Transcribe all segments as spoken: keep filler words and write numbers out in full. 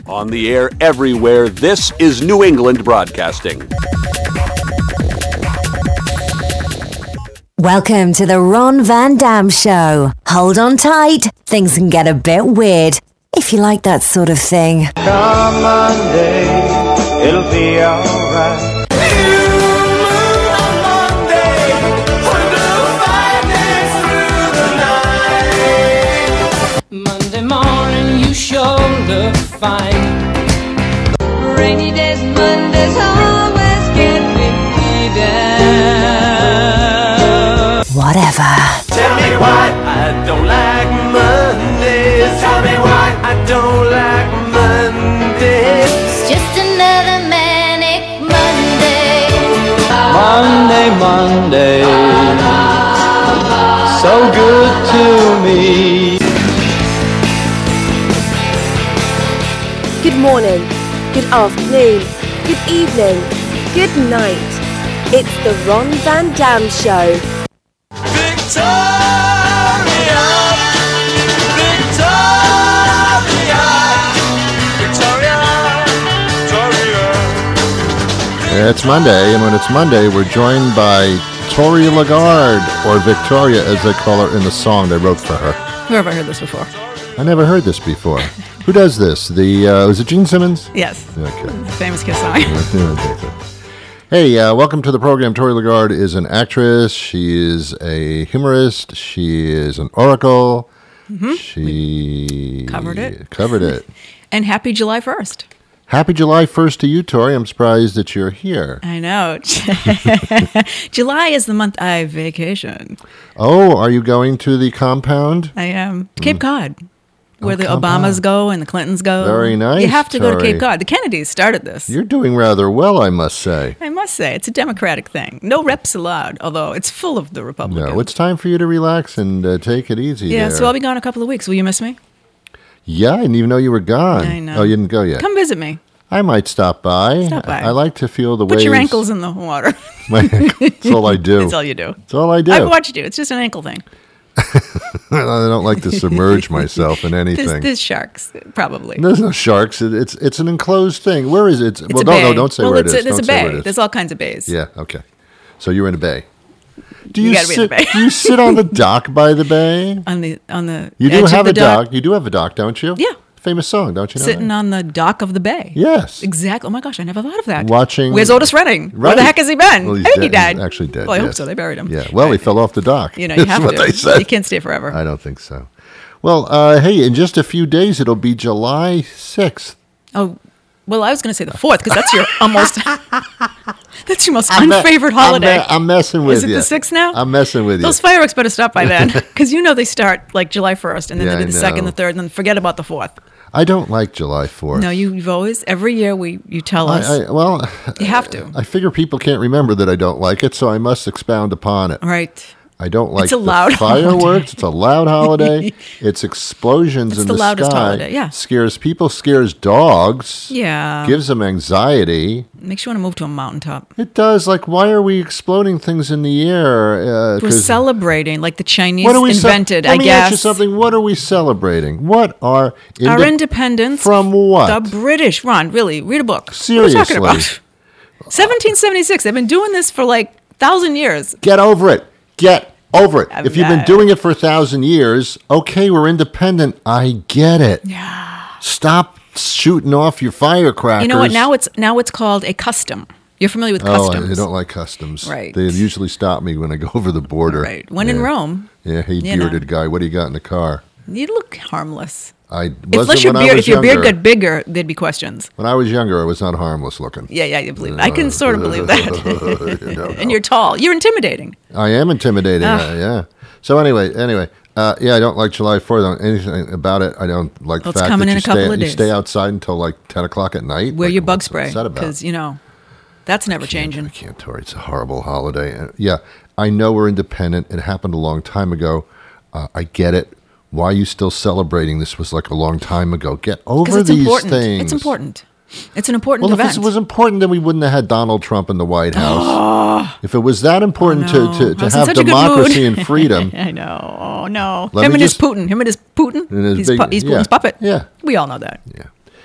On the air everywhere, this is New England Broadcasting. Welcome to the Ron Van Dam Show. Hold on tight, things can get a bit weird, if you like that sort of thing. Come Monday, it'll be alright. Monday morning, you shoulder fine. Rainy days, Mondays always get me down. Whatever. Tell me why I don't like Mondays. Tell me why I don't like Mondays. It's just another manic Monday. Monday, Monday, so good to me. Good morning, good afternoon, good evening, good night. It's the Ron Van Dam Show. Victoria, Victoria, Victoria, Victoria. Yeah, it's Monday, and when it's Monday, we're joined by Tori Lagarde, or Victoria, as they call her in the song they wrote for her. Where have I heard this before? I never heard this before. Who does this? The uh, was it Gene Simmons? Yes. Okay. Famous Kiss song. Hey, uh, welcome to the program. Tori Lagarde is an actress. She is a humorist. She is an oracle. Mm-hmm. She we covered it. Covered it. And happy July first. Happy July first to you, Tori. I'm surprised that you're here. I know. July is the month I vacation. Oh, are you going to the compound? I am. Cape Mm. Cod. Where Oh, the come Obamas on. go and the Clintons go. Very nice, You have to go to Tori. Cape Cod. The Kennedys started this. You're doing rather well, I must say. I must say, it's a Democratic thing. No reps allowed, although it's full of the Republicans. No, it's time for you to relax and uh, take it easy. Yeah, there. so I'll be gone a couple of weeks. Will you miss me? Yeah, I didn't even know you were gone. I know. Oh, you didn't go yet. Come visit me. I might stop by. Stop by. I, I like to feel the Put waves. your ankles in the water. My ankles. That's all I do. That's all you do. That's all I do. I've watched you. It's just an ankle thing. I don't like to submerge myself in anything. There's, there's sharks, probably. There's no sharks. It, it's it's an enclosed thing. Where is it? It's well, a no, bay. no, don't say well, where it it's is. A, there's Don't a say bay. where it is. There's all kinds of bays. Yeah. Okay. So you're in a bay. Do You you, gotta be in sit? the bay. Do you sit on the dock by the bay? On the on the You do edge have of the a dock. You do have a dock, don't you? Yeah. Famous song, don't you know? Sitting that? on the dock of the bay. Yes. Exactly. Oh my gosh, I never thought of that. Watching. Where's Otis Redding? Where Right. the heck has he been? Well, he's I think he dead. died. He's actually dead. Well, I hope yes. so. They buried him. Yeah. Well, he fell off the dock. You know, you That's have what to. they said. You can't stay forever. I don't think so. Well, uh, hey, in just a few days, it'll be July sixth. Oh, well, I was going to say the fourth because that's your almost. That's your most I'm me- unfavorite holiday. I'm, me- I'm messing with Is it you. the sixth now? I'm messing with you. Those fireworks better stop by then because you know they start like July first and then Yeah, they I do the second, know. the third, and then forget about the fourth. I don't like July fourth. No, you, you've always every year we you tell us I, I, well, you have to. I figure people can't remember that I don't like it, so I must expound upon it. Right. I don't like It's a the loud fireworks. holiday. It's a loud holiday. It's explosions It's in the the, loudest sky. holiday, yeah. Scares people, scares dogs. Yeah. Gives them anxiety. Makes you want to move to a mountaintop. It does. Like, why are we exploding things in the air? Uh, We're 'cause- celebrating like the Chinese what are we ce- invented, Let I me guess. ask you something. What are we celebrating? What are inde- Our independence from what? The British. Ron, really, read a book. Seriously. What are you talking about? seventeen seventy-six. They've been doing this for like thousand years. Get over it. Get over it. I'm if you've been not. doing it for a thousand years, okay, we're independent. I get it. Yeah. Stop shooting off your firecrackers. You know what? Now it's now it's called a custom. You're familiar with Oh, customs. I don't like customs. Right. They usually stop me when I go over the border. Right. When in Yeah. Rome, Yeah, hey, you know. bearded guy, what do you got in the car? you look harmless. I wasn't Unless your when I beard, was if your beard younger. got bigger, there'd be questions. When I was younger, I was not harmless looking. Yeah, yeah, you believe. I can sort of believe that. You don't And know. you're tall. You're intimidating. I am intimidating. Ah. uh, yeah. So anyway, anyway, uh, yeah, I don't like July fourth. I don't- Anything about it, I don't like Well, the it's fact coming that in you a couple stay, of you days. stay outside until like ten o'clock at night. Wear Like, your bug what's- spray What's that about? because you know that's never I changing. can't, Tori. It's a horrible holiday. Uh, yeah, I know we're independent. It happened a long time ago. Uh, I get it. Why are you still celebrating? This was like a long time ago. Get over Because it's these important. things. It's important. It's an important Well, if event. it was important, then we wouldn't have had Donald Trump in the White House. If it was that important Oh, no. to, to, I to was in have such a good democracy mood. and freedom, I know. Oh no. Let Him me and his just- Putin. Him and his Putin. And his he's big- pu- he's yeah. Putin's puppet. Yeah. We all know that.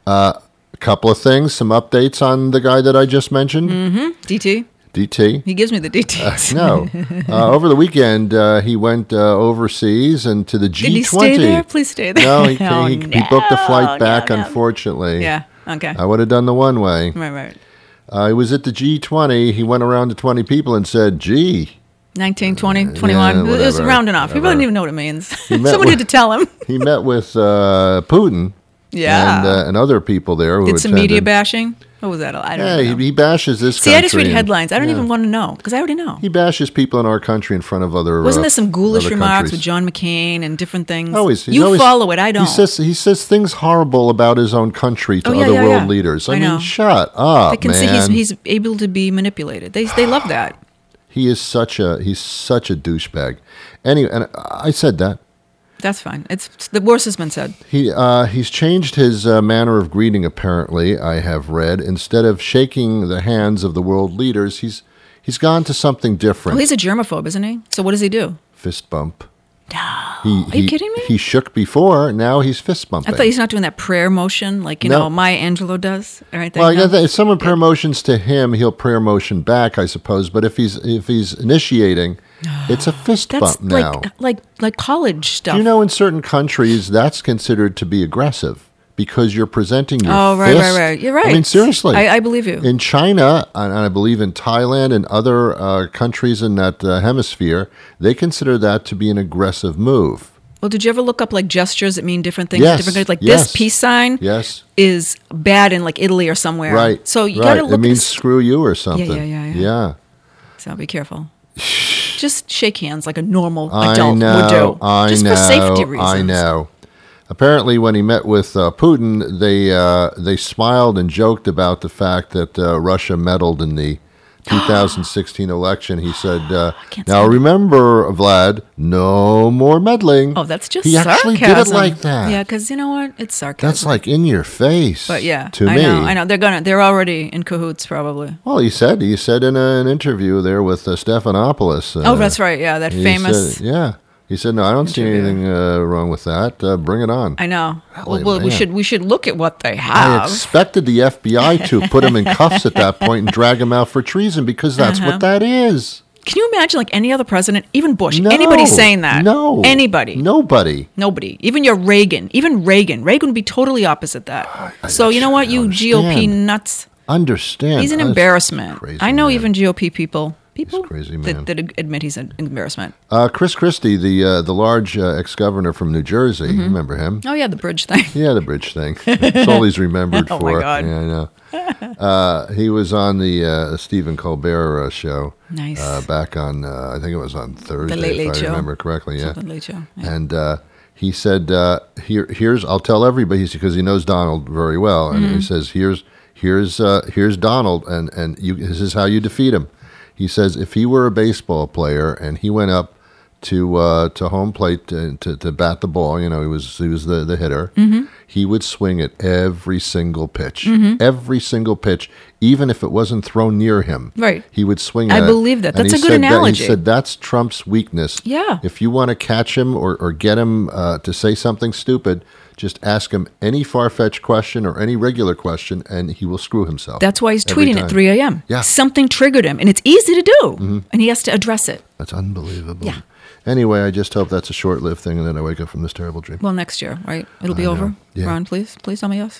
A couple of things, some updates on the guy that I just mentioned, Mm-hmm. D T. D T. He gives me the D Ts. No. Uh, over the weekend, uh, he went uh, overseas and to the G twenty. Did he stay there? Please stay there. No, he, Oh, he, he booked a flight no, back, no, no. unfortunately. Yeah. Okay. I would have done the one way. Right, right. Uh, he was at the G twenty. He went around to twenty people and said, gee. nineteen, twenty, twenty-one. yeah, it was whatever, round enough. He whatever. doesn't even know what it means. met Someone with- had to tell him. He met with uh, Putin Yeah. and, uh, and other people there who Did some attended. media bashing? What was that? I don't Yeah, know. he, he bashes this See, country. I just read and- headlines. I don't yeah. even want to know because I already know. He bashes people in our country in front of other. Wasn't uh, there some ghoulish other remarks countries. with John McCain and different things? Always, he's you always- follow it. I don't. He says he says things horrible about his own country to Oh, yeah, other yeah, world yeah. leaders. I, I mean, know. shut up, they can man. see he's he's able to be manipulated. They they love that. he is such a he's such a douchebag. Anyway, and I said that. That's fine. It's the worst has been said. He uh, he's changed his uh, manner of greeting. Apparently, I have read instead of shaking the hands of the world leaders, he's he's gone to something different. Well, he's a germaphobe, isn't he? So what does he do? Fist bump. No. He, Are you he- kidding me? He shook before. Now he's fist bumping. I thought he's not doing that prayer motion like you No. know Maya Angelou does. All right. Well, I guess if someone prayer motions to him, he'll prayer motion back, I suppose. But if he's if he's initiating, it's a fist That's bump now. like like like college stuff. Do you know in certain countries that's considered to be aggressive because you're presenting your Oh, right, fist? right, right. You're right. I mean, seriously. I, I believe you. In China, and I believe in Thailand and other uh, countries in that uh, hemisphere, they consider that to be an aggressive move. Well, did you ever look up like gestures that mean different things? Yes, Different like yes. this peace sign Yes. is bad in like Italy or somewhere. Right. So you right. got to look It at means this. screw you or something. yeah, yeah, yeah. Yeah. So be careful. Just shake hands like a normal I adult know, would do. I Just know, for safety reasons. I know. Apparently, when he met with uh, Putin, they uh, they smiled and joked about the fact that uh, Russia meddled in the two thousand sixteen election. He said, uh, can't "Now stand it. remember, Vlad, no more meddling." Oh, that's just he sarcasm. actually did it like that. Yeah, because you know what? It's sarcasm. That's like in your face. But yeah, to I me, know, I know. They're gonna. They're already in cahoots, probably. Well, he said he said in a, an interview there with uh, Stephanopoulos. Uh, oh, that's right. Yeah, that he famous. said- yeah. He said, "No, I don't see interview. anything uh, wrong with that. Uh, bring it on." I know. Holy well, well we man. should we should look at what they I have. expected the F B I to put him in cuffs at that point and drag him out for treason because that's Uh-huh. what that is. Can you imagine, like any other president, even Bush, No, anybody saying that? No. Anybody? Nobody. Nobody. Even your Reagan. Even Reagan. Reagan would be totally opposite that. so you know what, you G O P understand. nuts. Understand. He's an That's embarrassment. crazy I know man. even G O P people. People crazy man. that, that admit he's an embarrassment. Uh, Chris Christie, the uh, the large uh, ex-governor from New Jersey, Mm-hmm. you remember him? Oh yeah, the bridge thing. Yeah, the bridge thing. That's all he's remembered Oh, for. my God. Yeah, I know. Uh, he was on the uh, Stephen Colbert uh, show. Nice. Uh, back on, uh, I think it was on Thursday, Late Late if I Show. remember correctly. Yeah. Something late show. Yeah. And uh, he said, uh, "Here, here's. I'll tell everybody because he knows Donald very well." And Mm-hmm. he says, "Here's, here's, uh, here's Donald, and and you. This is how you defeat him." He says, "If he were a baseball player and he went up to uh, to home plate to, to to bat the ball, you know, he was he was the the hitter. Mm-hmm. He would swing it every single pitch, every single pitch, even if it wasn't thrown near him. Right. He would swing. I at it. believe that. And That's he a good said that- analogy. he said that's Trump's weakness. Yeah. If you want to catch him or, or get him uh, to say something stupid, just ask him any far-fetched question or any regular question, and he will screw himself. That's why he's every tweeting time. at three a.m. Yeah. Something triggered him, and it's easy to do, and he has to address it. That's unbelievable. Yeah. Anyway, I just hope that's a short-lived thing, and then I wake up from this terrible dream. Well, next year, right? It'll be I know. over. Yeah. Ron, please, please tell me yes.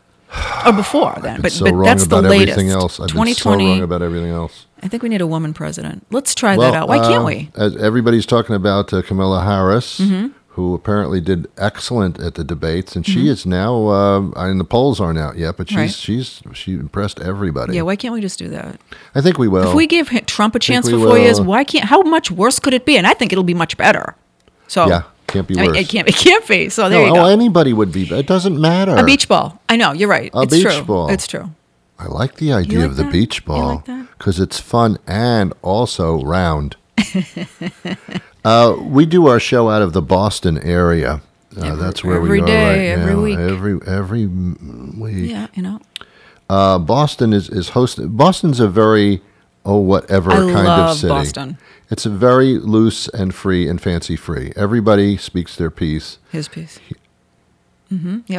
or before then, I've been but so but wrong that's the about latest. everything else. I've twenty been so twenty. wrong about everything else. I think we need a woman president. Let's try Well, that out. Why can't uh, we? As everybody's talking about uh, Kamala Harris, Mm-hmm. who apparently did excellent at the debates, and she is now. Uh, I mean, the polls aren't out yet, but she's Right. she's she impressed everybody. Yeah, why can't we just do that? I think we will. If we give him- Trump a chance we for four years, will. why can't? How much worse could it be? And I think it'll be much better. So Yeah, can't be I mean, worse. it can't. It can't be. So there no, you oh, go. anybody would be. It doesn't matter. A beach ball. I know. You're right. A it's beach true. ball. It's true. I like the idea like of the that? beach You ball like that? because it's fun and also round. uh, we do our show out of the Boston area. Uh, Every- that's where every we are day, right every now. week. Every every mm, week. Yeah, you know. Uh, Boston is is hosting. Boston's a very oh whatever I kind love of city. Boston. It's a very loose and free and fancy free. Everybody speaks their piece. His piece. Mm-hmm. Yep.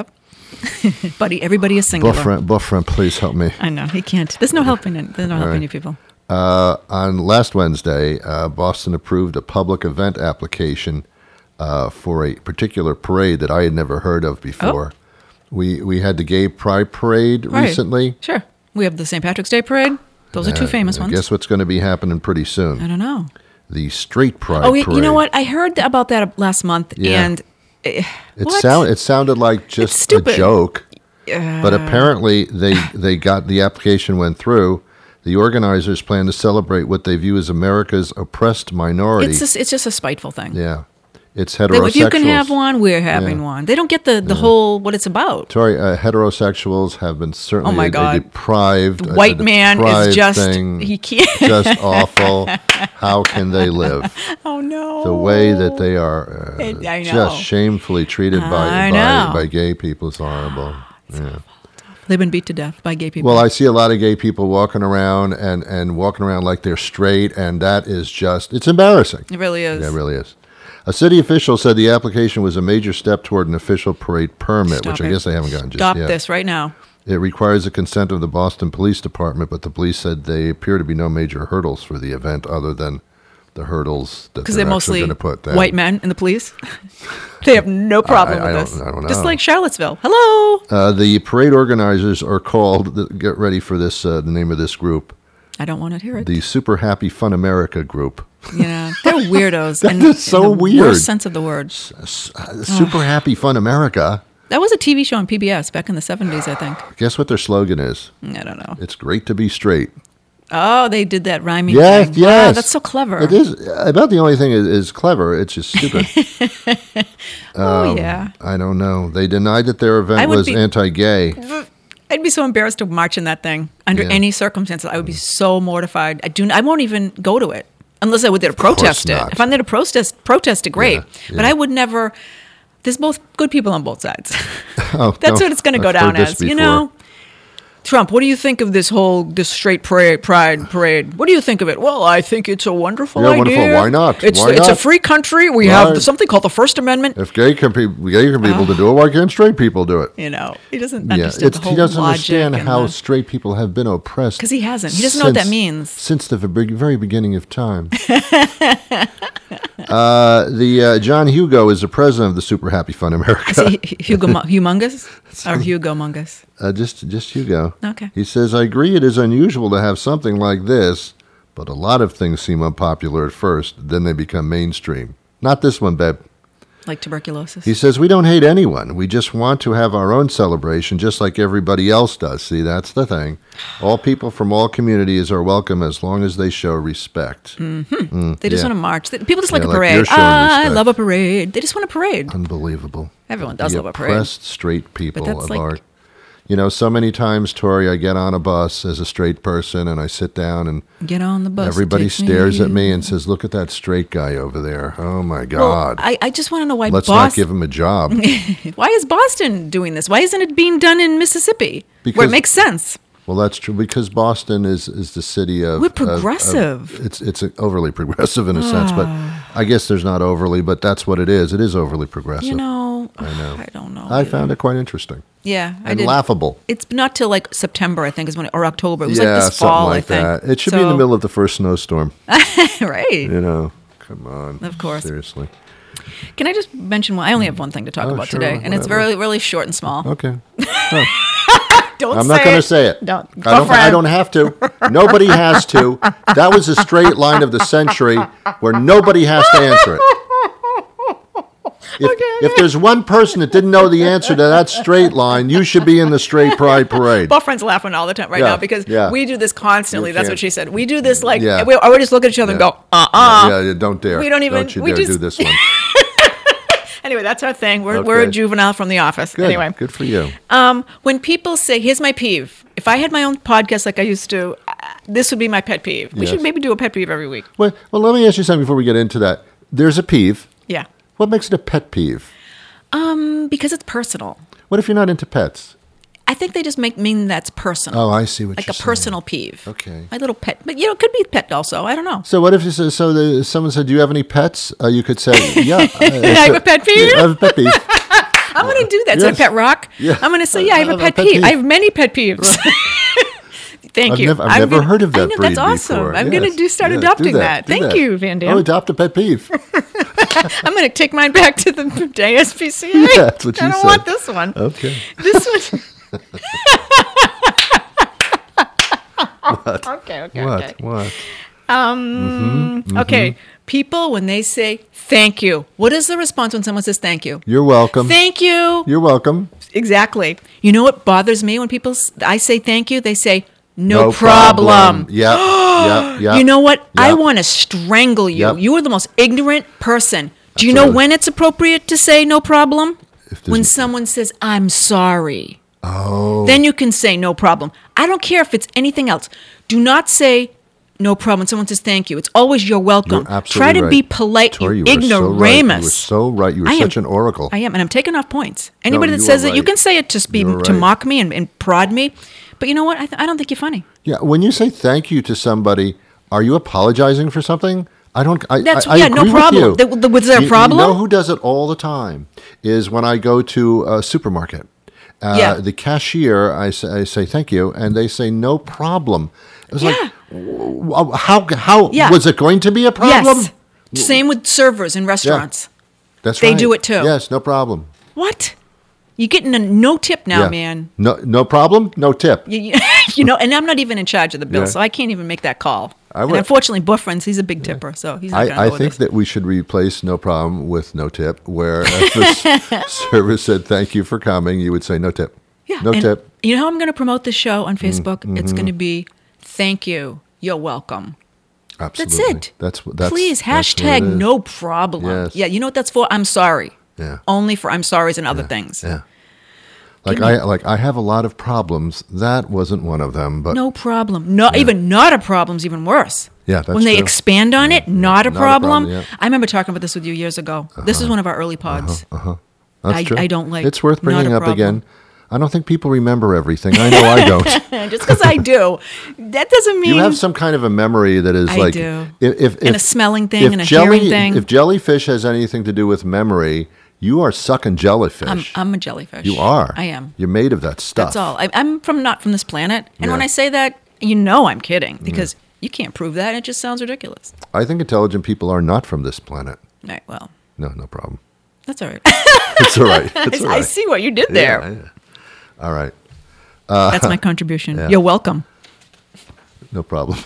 Buddy, everybody is singular. Buffrin, Buffrin, please help me. I know he can't. There's no helping it. There's no helping right. you people. Uh, on last Wednesday, uh, Boston approved a public event application uh, for a particular parade that I had never heard of before. Oh. We we had the Gay Pride Parade Right. recently. Sure. We have the Saint Patrick's Day Parade. Those are two Uh, famous ones. Guess what's going to be happening pretty soon? I don't know. The Straight Pride Oh, you, Parade. you know what? I heard about that last month, Yeah. and uh, It what? sound it sounded like just a stupid. joke, but apparently they they got the application went through. The organizers plan to celebrate what they view as America's oppressed minority. It's just it's just a spiteful thing. yeah, it's They- heterosexuals. if you can have one, we're having Yeah. one. They don't get the, the whole what it's about. Sorry, uh, heterosexuals have been certainly Oh my a- a God. deprived. The a- white a man is deprived just- thing, he can't- just awful. How can they live? Oh no! The way that they are uh, I- I know. just shamefully treated by I by, know. by gay people is horrible. Yeah. They've been beat to death by gay people. Well, I see a lot of gay people walking around and, and walking around like they're straight, and that is just, it's embarrassing. it really is. Yeah, it really is. A city official said the application was a major step toward an official parade permit, Stop which I it. guess they haven't gotten just Stop yet. this right now. It requires the consent of the Boston Police Department, but the police said they appear to be no major hurdles for the event other than the hurdles that Because they're, they're actually mostly going to put down. white men in the police. They have no problem I- I with don't- this. I don't Just know. like Charlottesville. Hello. Uh, the parade organizers are called, get ready for this, uh, the name of this group, I don't want to hear it. the Super Happy Fun America group. Yeah, they're weirdos. That in, is so in the weird. Worst sense of the word. Uh, Super Happy Fun America. That was a T V show on P B S back in the seventies, I think. Guess what their slogan is? I don't know. It's great to be straight. Oh, they did that rhyming Yes, thing. yes. Wow, that's so clever. It is. About the only thing is, is clever. It's just stupid. Oh, yeah. I don't know. They denied that their I event would was be- anti-gay. I'd be so embarrassed to march in that thing under Yeah. any circumstances. I would be so mortified. I do. I won't even go to it unless I were there to protest it. not. If I'm there to protest, protest it, great. Yeah, But yeah. I would never. There's both good people on both sides. Oh, That's no, what it's going to go I've down heard this as. You before. know, Trump. What do you think of this whole this straight parade? Pride parade. What do you think of it? Well, I think it's a wonderful Yeah, idea. wonderful. Why not? It's Why it's a not? free country. We Right. have something called the First Amendment. If gay can pe- gay can people to do it, why can't straight people do it? You know, he doesn't Yeah, understand it's, the whole he doesn't logic understand and how the- straight people have been oppressed. 'Cause he hasn't. He doesn't know what that since- means. Since the very very beginning of time. uh, the uh, John Hugo is the president of the Super Happy Fun America. Is he Hugo Mu- Humongous or Hugo Mungus? Uh, just, just Hugo. Okay. He says, I agree it is unusual to have something like this, but a lot of things seem unpopular at first, then they become mainstream. Not this one, babe. Like tuberculosis. He says, we don't hate anyone. We just want to have our own celebration just like everybody else does. See, that's the thing. All people from all communities are welcome as long as they show respect. Mm, They just yeah. want to march. They- People just like Yeah, a like parade. you're showing Ah, I respect. love a parade. They just want a parade. Unbelievable. Everyone does the love a parade. oppressed straight people that's of like- our... You know, so many times, Tori, I get on a bus as a straight person and I sit down and Get on the bus. everybody take stares me. at me and says, look at that straight guy over there. Oh, my Well, God. I, I just want to know why Let's not Boston. give him a job. Why is Boston doing this? Why isn't it being done in Mississippi, where Because- it makes sense? Well, that's true because Boston is, is the city of. We're of- progressive. of- it's it's overly progressive in a sense, but Ah. I guess there's not overly, but that's what it is. It is overly progressive. You know, I know. I don't know. I either. found it quite interesting Yeah, I and did. laughable. It's not till like September, I think, is when, or October. It was yeah, like this something fall, like I think. that. It should be in the So- middle of the first snowstorm. right? You know, come on. Of course. Seriously. Can I just mention one? I only have one thing to talk Oh, about sure, today, and it's whatever. really, really short and small. Okay. Don't I'm say not going to it. say it. Don't. I don't, I Girlfriend. don't have to. Nobody has to. That was a straight line of the century where nobody has to answer it. If, if there's one person that didn't know the answer to that straight line, you should be in the straight pride parade. Boyfriend's laughing all the time right Yeah, now because yeah. we do this constantly. You That's can't- what she said. We do this like Yeah. we always look at each other and Yeah. go, uh uh Yeah, yeah, don't dare. We don't even- Don't you we dare just- do this one. Anyway, that's our thing. We're we're a Okay. juvenile from the office. Good. Anyway, Good for you. um, when people say, "Here's my peeve," if I had my own podcast like I used to, uh, this would be my pet peeve. We Yes. should maybe do a pet peeve every week. Well, well, let me ask you something before we get into that. There's a peeve. Yeah, What makes it a pet peeve? um, because it's personal. What if you're not into pets? I think they just make mean that's personal. Oh, I see what like you're a saying. personal peeve. Okay. My little pet, but you know, it could be pet also. I don't know. So what if you say, so the, someone said, do you have any pets? Uh, you could say, yeah. Uh, I have a pet peeve? I have a pet peeve. I'm going to do that. Is that Yes. a pet rock? Yeah. I'm going to say, yeah, I have I a have pet, a pet peeve. peeve. I have many pet peeves. Thank I've you. never- I've I'm never gonna- heard of that I know, breed That's awesome. before. I'm Yes. going to do start Yeah, do adopting that. that. Do Thank that. you, Van Dam. Oh, adopt a pet peeve. I'm going to take mine back to the A S P C A. Yeah, that's what I you don't said. want this one. Okay. This one. Okay, okay, What? okay. What? Um, Okay, people, when they say thank you, what is the response when someone says thank you? You're welcome. Thank you. You're welcome. Exactly. You know what bothers me when people, s- I say thank you, they say no, No problem. problem. Yep. Yep. Yep. You know what? I Yep. want to strangle you. Yep. You are the most ignorant person. Do you That's know right. when it's appropriate to say no problem? If there's- When someone says, I'm sorry. Oh. Then you can say no problem. I don't care if it's anything else. Do not say no problem when someone says thank you. It's always you're welcome. You're absolutely Try to right. be polite, Tori, you you were so right. ignoramus. You were so right. You were I am- such an oracle. I am, and I'm taking off points. Anybody you that says are it, you right. can say it to be You're to right. mock me and, and prod me. But you know what? I, th- I don't think you're funny. Yeah. When you say thank you to somebody, are you apologizing for something? I don't. I, That's- I, I yeah, no agree with problem. you. Th- th- was there a You- problem? You know who does it all the time is when I go to a supermarket. Uh, Yeah. The cashier, I say, I say thank you, and they say no problem. It was Yeah. like, w- how how Yeah. was it going to be a problem? Yes. Same with servers in restaurants. That's They right. do it too. Yes, no problem. What? You're getting a no tip now, Yeah. man. No, no problem. No tip. You, you, you know, and I'm not even in charge of the bill, Yeah. so I can't even make that call. I And would- unfortunately, Buffrins, he's a big tipper, so he's not going to I, I go think with that we should replace no problem with no tip, where if the s- server said thank you for coming, you would say no tip. Yeah, No and tip. You know how I'm going to promote this show on Facebook? Mm-hmm. It's going to be thank you, you're welcome. Absolutely. That's it. That's wh- that's Please, that's what hashtag it is. no problem. Yes. Yeah, you know what that's for? I'm sorry. Yeah. Only for I'm sorries and other things. Yeah. Like Give me- I like I have a lot of problems. That wasn't one of them, but No problem. Not even not a problem's even worse. Yeah, that's when they true. expand on it, not a not a problem. problem, yeah. I remember talking about this with you years ago. This is one of our early pods. that's I- true. I don't like It's worth not a bringing up problem. again. I don't think people remember everything. I know I don't. Just because I do, that doesn't mean You have some kind of a memory that is I like do. If, if, And a if- smelling thing if and a jelly, hearing thing. If jellyfish has anything to do with memory, you are sucking jellyfish. I'm, I'm a jellyfish. you are. I am. You're made of that stuff. That's all. I, I'm from not from this planet. And when Yeah. I say that, you know I'm kidding because you can't prove that. It just sounds ridiculous. I think intelligent people are not from this planet. All right. Well, No, no problem. that's all right. It's all right. It's all I right. see what you did there. Yeah, yeah. All right. That's my contribution. yeah. You're welcome. No problem.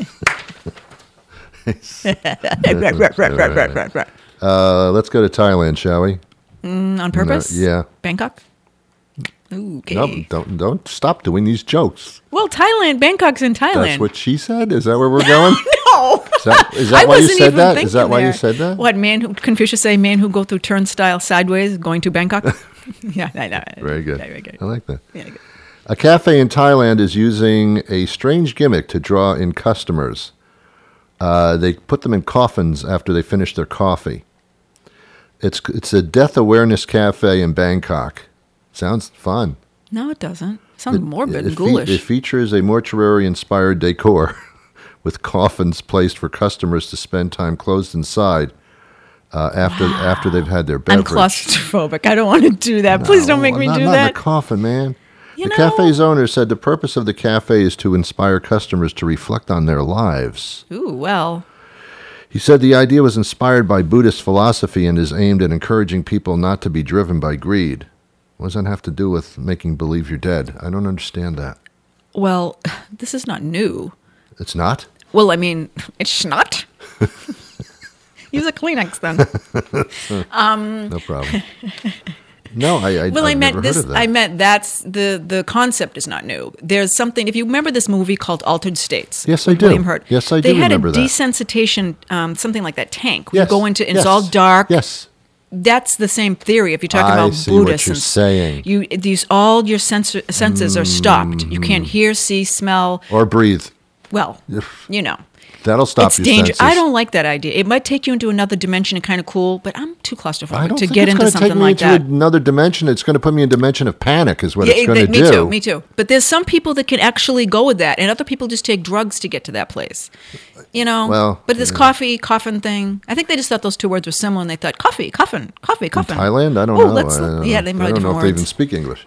On Uh, let's go to Thailand, shall we? purpose? yeah. Bangkok? Ooh, okay. No, don't don't stop doing these jokes. Well, Thailand. Bangkok's in Thailand. That's what she said. Is that where we're going? No. Is that, is that I why you wasn't said even that? thinking Is that why you there. said that? What man who Confucius say? Man who go through turnstile sideways going to Bangkok. yeah, I know. Very good. Yeah, very good. I like that. Yeah, good. A cafe in Thailand is using a strange gimmick to draw in customers. Uh, they put them in coffins after they finish their coffee. It's it's a death awareness cafe in Bangkok. Sounds fun. No, it doesn't. It sounds morbid It, and fe- ghoulish. it features a mortuary-inspired decor with coffins placed for customers to spend time closed inside uh, after after they've had their I'm beverage. claustrophobic. I don't want to do that. Please don't make me not, do not that. in a coffin, man. You the know- cafe's owner said the purpose of the cafe is to inspire customers to reflect on their lives. Ooh, well. He said the idea was inspired by Buddhist philosophy and is aimed at encouraging people not to be driven by greed. What does that have to do with making believe you're dead? I don't understand that. Well, this is not new. It's not? Well, I mean, it's not. Use a Kleenex then. No problem. No, I, I, Well, I've I meant never this. heard of that. I meant that's the the concept is not new. There's something. If you remember this movie called Altered States, Yes, I with do. William Hurt. Yes, I They do had remember a that. desensitization, um, something like that tank. Where Yes, You go into it's yes, all dark. Yes. That's the same theory. If you're talking I about see what Buddhists, you're and saying. you these all your sens- senses are stopped. You can't hear, see, smell. Or breathe. Well, you know. That'll stop it's your dangerous. senses. I don't like that idea. It might take you into another dimension and kind of cool, but I'm too I claustrophobic don't to think get it's into gonna something take me like into that. another dimension. It's going to put me in a dimension of panic is what Yeah, it's going to me do. too, me too. But there's some people that can actually go with that, and other people just take drugs to get to that place. You know? Well, but this yeah. coffee, coffin thing, I think they just thought those two words were similar, and they thought, coffee, coffin, coffee, coffin. Thailand? I don't Ooh, know. let's- I don't yeah, know. they I probably don't know different if they even words. speak English.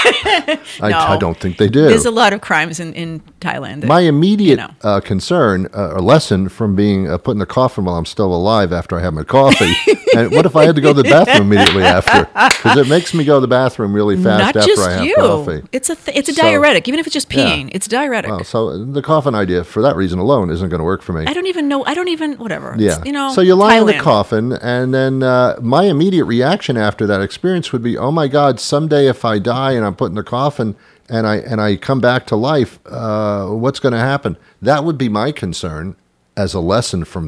I, No. I don't think they do. There's a lot of crimes in, in Thailand. that, My immediate you know. uh, concern uh, or lesson from being uh, put in a coffin while I'm still alive after I have my coffee, and what if I had to go to the bathroom immediately after? Because it makes me go to the bathroom really fast Not after just I have you. coffee. It's a th- it's a So- diuretic, even if it's just Yeah. peeing. It's diuretic. Well, so the coffin idea, for that reason alone, isn't going to work for me. I don't even know. I don't even whatever. Yeah. It's, you know. so you lie in the Thailand. coffin, and then uh, my immediate reaction after that experience would be, "Oh my God! Someday, if I die and I'm put in the coffin and I and I come back to life, uh, what's going to happen?" That would be my concern as a lesson from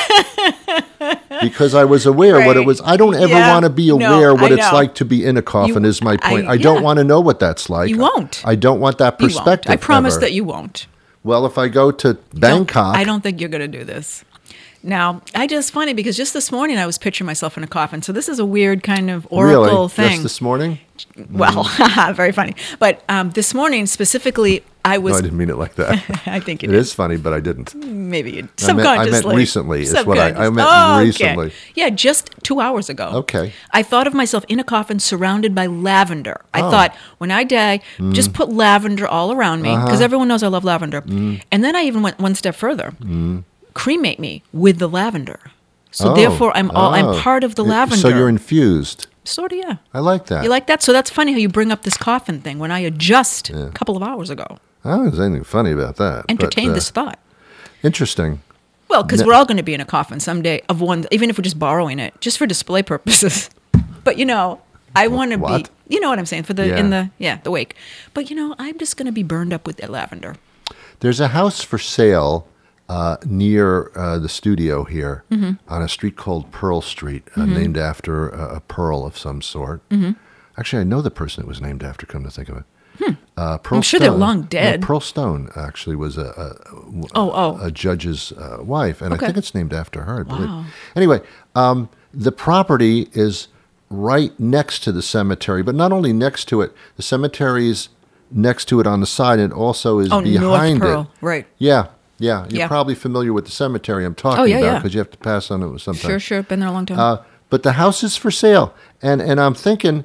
that, because I was aware what it Right. was. I don't ever Yeah. want to be No, aware what I it's know. like to be in a coffin. You- is my point. I, I- don't yeah. want to know what that's like. You won't. I don't want that You won't. perspective. I promise ever. that you won't. Well, if I go to Don't- Bangkok, I don't think you're going to do this. Now, I just funny because just this morning I was picturing myself in a coffin. So this is a weird kind of oracle really thing. just this morning. Well, very funny. But um, this morning specifically, I was. No, I didn't mean it like that. I think It it is funny, but I didn't. Maybe you I meant- subconsciously. I meant recently is what I- I Subconscious- meant Oh, okay. recently. Yeah, just two hours ago. Okay. I thought of myself in a coffin surrounded by lavender. I Oh. thought, when I die, just put lavender all around me Uh-huh. because everyone knows I love lavender. Mm. And then I even went one step further. Cremate me with the lavender. So Oh, therefore, I'm all oh. I'm part of the Y- lavender. So you're infused. Sort of, yeah. I like that. You like that? So that's funny how you bring up this coffin thing when I had just a couple of hours ago I don't think there's anything funny about that. but, entertained uh, this thought. Interesting. Well, because Ne- we're all going to be in a coffin someday of one, even if we're just borrowing it, just for display purposes. But you know, I want to be. What? You know what I'm saying for the Yeah. in the yeah the wake. But you know, I'm just going to be burned up with that lavender. There's a house for sale uh, near uh, the studio here Mm-hmm. on a street called Pearl Street, uh, named after a, a pearl of some sort. Mm-hmm. Actually, I know the person it was named after, come to think of it. Uh, Pearl I'm sure they're Stone- long no, dead. Pearl Stone actually was a, a, Oh, oh. a judge's uh, wife, and Okay. I think it's named after her, I believe. Wow. Anyway, um, the property is right next to the cemetery, but not only next to it, the cemetery is next to it on the side, and it also is Oh, North behind Pearl, it. right? Yeah, yeah. You're Yeah. probably familiar with the cemetery I'm talking Oh, yeah, about yeah. because you have to pass on it sometimes. Sure, sure. Been there a long time. Uh, but the house is for sale, and and I'm thinking,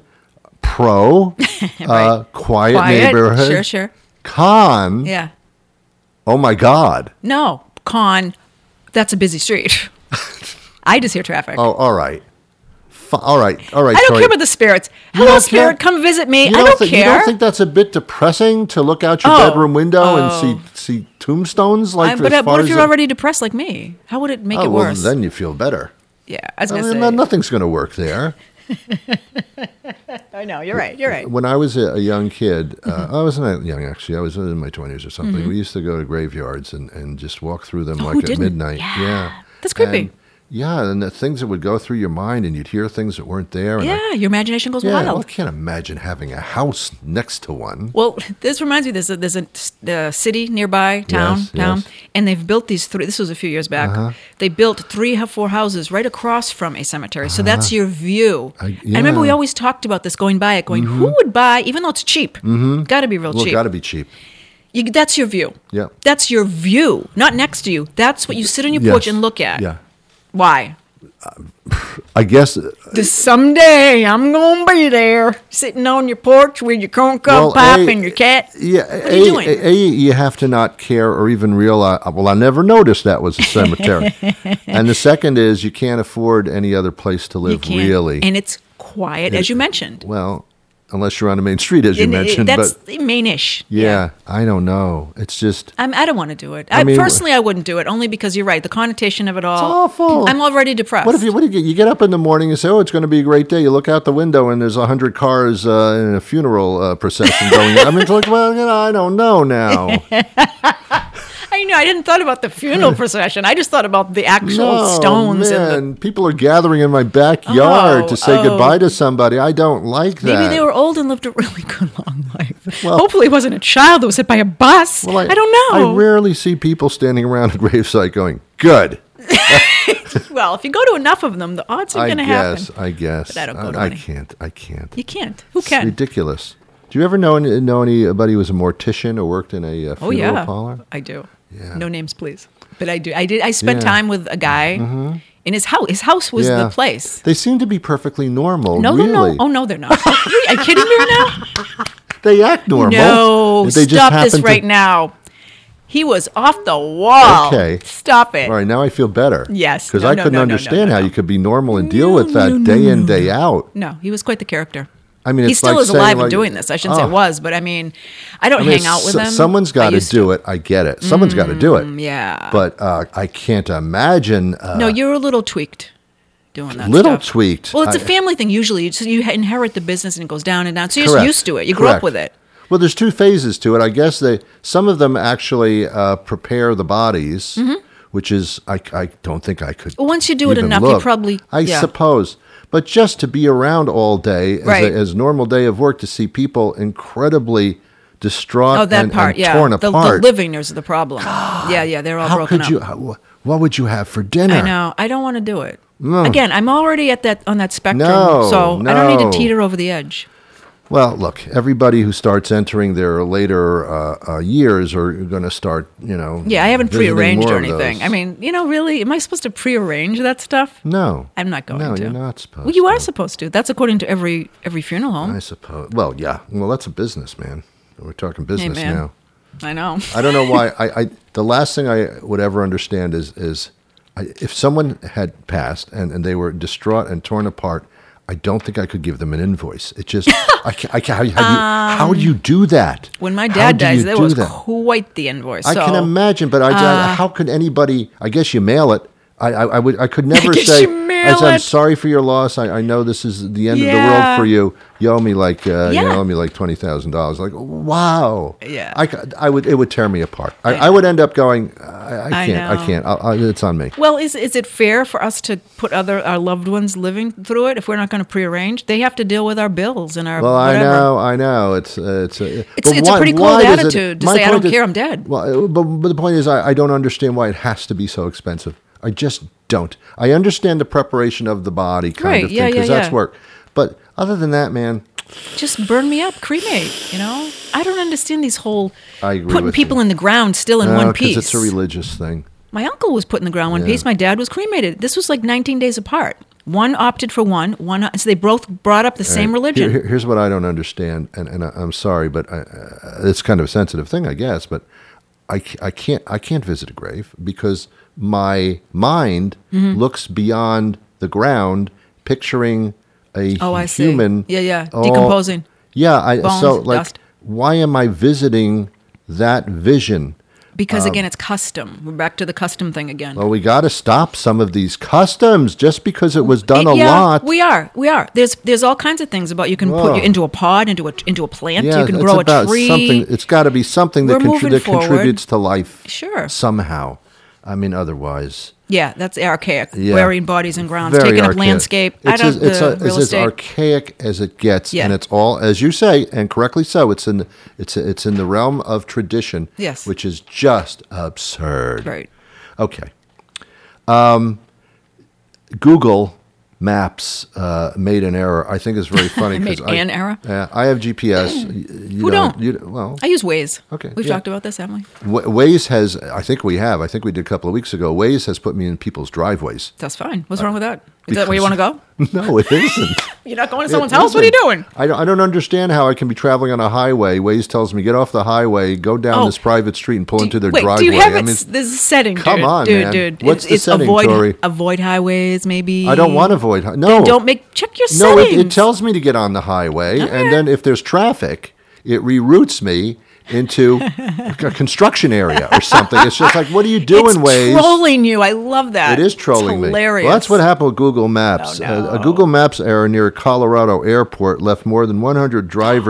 pro, uh, quiet, Quiet. neighborhood, Sure, sure. con. Yeah. Oh my God. No, con. That's a busy street. I just hear traffic. Oh, all right. F- all right, all right. I don't Tori. care about the spirits. You Hello, don't spirit. care? Come visit me. You I don't think, care. You don't think that's a bit depressing to look out your Oh, bedroom window oh. and see see tombstones like I'm- but as uh, far what if as you're the- already depressed like me? How would it make oh, it well, worse? then you feel better. yeah, I was I gonna mean, say. no- nothing's going to work there. I know you're right. You're right. When I was a, a young kid, uh, Mm-hmm. I wasn't that young actually. I was in my twenties or something. We used to go to graveyards and, and just walk through them Oh, like who at didn't? midnight. Yeah. That's creepy. And, yeah, and the things that would go through your mind, and you'd hear things that weren't there. And I- Yeah, your imagination goes yeah. Well, I wild. can't imagine having a house next to one. Well, this reminds me. There's a there's a uh, city nearby, town, Yes, town, yes. Uh-huh. and they've built these three. This was a few years back. They built three or four houses right across from a cemetery, so that's your view. I- I remember we yeah. always talked about this going by it, going, who would buy, even though it's cheap, mm-hmm. got to be real Well, cheap. got to be cheap. You, that's your view. Yeah. That's your view, not next to you. That's what you sit on your porch Yes. and look at. Yeah. Why? I guess. uh, This someday I'm gonna be there, sitting on your porch with your corn cob Well, pipe A- and your cat. Yeah, What are you a, doing? A, A, you have to not care or even realize. Well, I never noticed that was a cemetery. And the second is you can't afford any other place to You live. can't. Really, And it's quiet, as you mentioned. well, unless you're on the main street, as you And it- mentioned. that's but the main-ish. yeah, I don't know. It's just I'm, I don't want to do it. I I mean, personally, I wouldn't do it, only because you're right. The connotation of it all. it's awful. I'm already depressed. What if you? What do you get? You get up in the morning and say, "Oh, it's going to be a great day." You look out the window and there's a hundred cars uh, in a funeral uh, procession going. I mean, it's like, well, you know, I don't know now. I know. I didn't thought about the funeral procession. I just thought about the actual No, stones man. and the. People are gathering in my backyard Oh, to say oh. goodbye to somebody. I don't like that. Maybe they were old and lived a really good long life. Well- Hopefully it wasn't a child that was hit by a bus. Well, I, don't know. I rarely see people standing around a gravesite going, "Good." Well, if you go to enough of them, the odds are I going to happen. guess. I guess. But I don't go to I any. can't. I can't. You can't. Who It's can? ridiculous. Do you ever know any, know anybody who was a mortician or worked in a uh, Oh funeral yeah, parlor? I do. Yeah. No names, please. But I do. I did. I spent Yeah. time with a guy in his house. His house was Yeah. the place. They seem to be perfectly normal. No, really. no, no. Oh no, they're not. Are you kidding me right now? They act normal. No, They just stop this happen to- right now. He was off the wall. Okay. Stop it. All right, now I feel better. Yes. Because No, I no, couldn't no, no, no, understand no, how no. you could be normal and deal No, with that no, day no, in, no. day out. No, he was quite the character. I mean, He it's still like is saying, alive and like, doing this. I shouldn't say oh. was, but I mean, I don't I mean, hang out with s- him. Someone's I got to used do it. I get it. Someone's got to do it. Mm, yeah. But uh, I can't imagine. Uh, no, you're a little tweaked doing that. Little stuff. tweaked. Well, it's a I- family thing usually. You, you inheret the business and it goes down and down. So you're Correct. just used to it. You grew Correct. up with it. Well, there's two phases to it. I guess they some of them actually uh, prepare the bodies, which is I, I don't think I could. Mm-hmm. Well, once you do it even enough, you look. probably- I yeah. suppose, but just to be around all day as Right. a as normal day of work to see people incredibly distraught Oh, that and, part, and yeah. torn the, apart. the living is the problem. Yeah, yeah, they're all How broken could up. you? How, what would you have for dinner? I know. I don't want to do it. No. Again, I'm already at that on that spectrum, No, so I don't need no. to teeter over the edge. Well, look, everybody who starts entering their later uh, uh, years are going to start, you know. Yeah, I haven't visiting prearranged more or of anything. those. I mean, you know, really, am I supposed to prearrange that stuff? No. I'm not going no, to. you're not supposed Well, you to. are supposed to. That's according to every every funeral home. I suppose. Well, yeah. Well, that's a business, man. We're talking Hey, business man. now. I know. I don't know why. I, I the last thing I would ever understand is is I, if someone had passed and, and they were distraught and torn apart. I don't think I could give them an invoice. It just, I can't, I can't, how, how, do you, how do you do that? When my How dad do dies, you there do was that? quite the invoice. I so, can imagine, but I, I- how could anybody? I guess you mail it. I, I, I would, I could never guess say. you mail I said, I'm it. sorry for your loss. I, I know this is the end of the Yeah. world for you. You owe me like, uh, Yeah. you owe me like twenty thousand dollars. Like, wow. Yeah. I, c- I would, it would tear me apart. I, I I would end up going. I, I I can't. I, know. can't. I, I, it's on me. Well, is is it fair for us to put other our loved ones living through it if we're not going to prearrange? They have to deal with our bills and our Well, I whatever. know, I know. It's uh, it's a, It's- but it's a pretty cold why does attitude to my say, "I point don't care, I'm dead." Well, uh, but, but the point is, I, I don't understand why it has to be so expensive. I just don't. I understand the preparation of the body kind Right, of thing yeah, because yeah, that's yeah. work. But other than that, man, Just burn me up, cremate. You know, I don't understand these whole I agree putting with people you. in the ground still in no, one 'cause piece. it's a religious thing. My uncle was put in the ground one Yeah. piece. My dad was cremated. This was like nineteen days apart. One opted for one. One. So they both brought up the same Right. religion. Here- here's what I don't understand, and, and I, I'm sorry, but I, uh, it's kind of a sensitive thing, I guess. But I, c- I can't I can't visit a grave because my mind Mm-hmm. looks beyond the ground, picturing a Oh, I see. human. Yeah, yeah. all- Decomposing. Yeah, I Bones, so like, dust. why am I visiting that vision? Because Um, again, it's custom. We're back to the custom thing again. Well, we got to stop some of these customs just because it was done a yeah, lot. We are. We are. There's there's all kinds of things about you can put Whoa. you into a pod, into a into a plant. Yeah, you can it's grow a about tree. something. It's got to be something that, We're contri- moving that forward. contributes to life. Sure. Somehow. I mean, otherwise. Yeah, that's archaic. Yeah. Burying bodies in grounds, Very taking up archaic. landscape. I It's, don't. as, it's, the a, real it's as estate. archaic as it gets, Yeah. and it's all, as you say, and correctly so. It's in it's it's in the realm of tradition, Yes. which is just absurd. Right. Okay. Um, Google Maps uh, made an error. I think it's very funny. Made 'cause I, an error? Yeah, I have G P S. Y- You Who don't? You, well, I use Waze. Okay, We've yeah. talked about this, haven't we? Wa- Waze has. I think we have. I think we did a couple of weeks ago. Waze has put me in people's driveways. That's fine. What's wrong with that? Is that where you want to go? No, it isn't. You're not going to someone's It house? What are you isn't. doing? I don't, I don't understand how I can be traveling on a highway. Waze tells me get off the highway, go down Oh. this private street, and pull Do- into their wait, driveway. do you have I it? mean, s- There's a setting. come dude, on, dude, man. dude. What's it's, the it's setting, avoid, Tori? Avoid highways, maybe. I don't want to avoid. hi- No, Then don't make. Check your No, settings. it, it tells me to get on the highway, Okay. and then if there's traffic, it reroutes me into a construction area or something. It's just like, what are you doing, It's Waze? trolling you. I love that. It is trolling it's me. hilarious. Well, that's what happened with Google Maps. Oh, Uh, a no. Google Maps error near Colorado Airport left more than one hundred drivers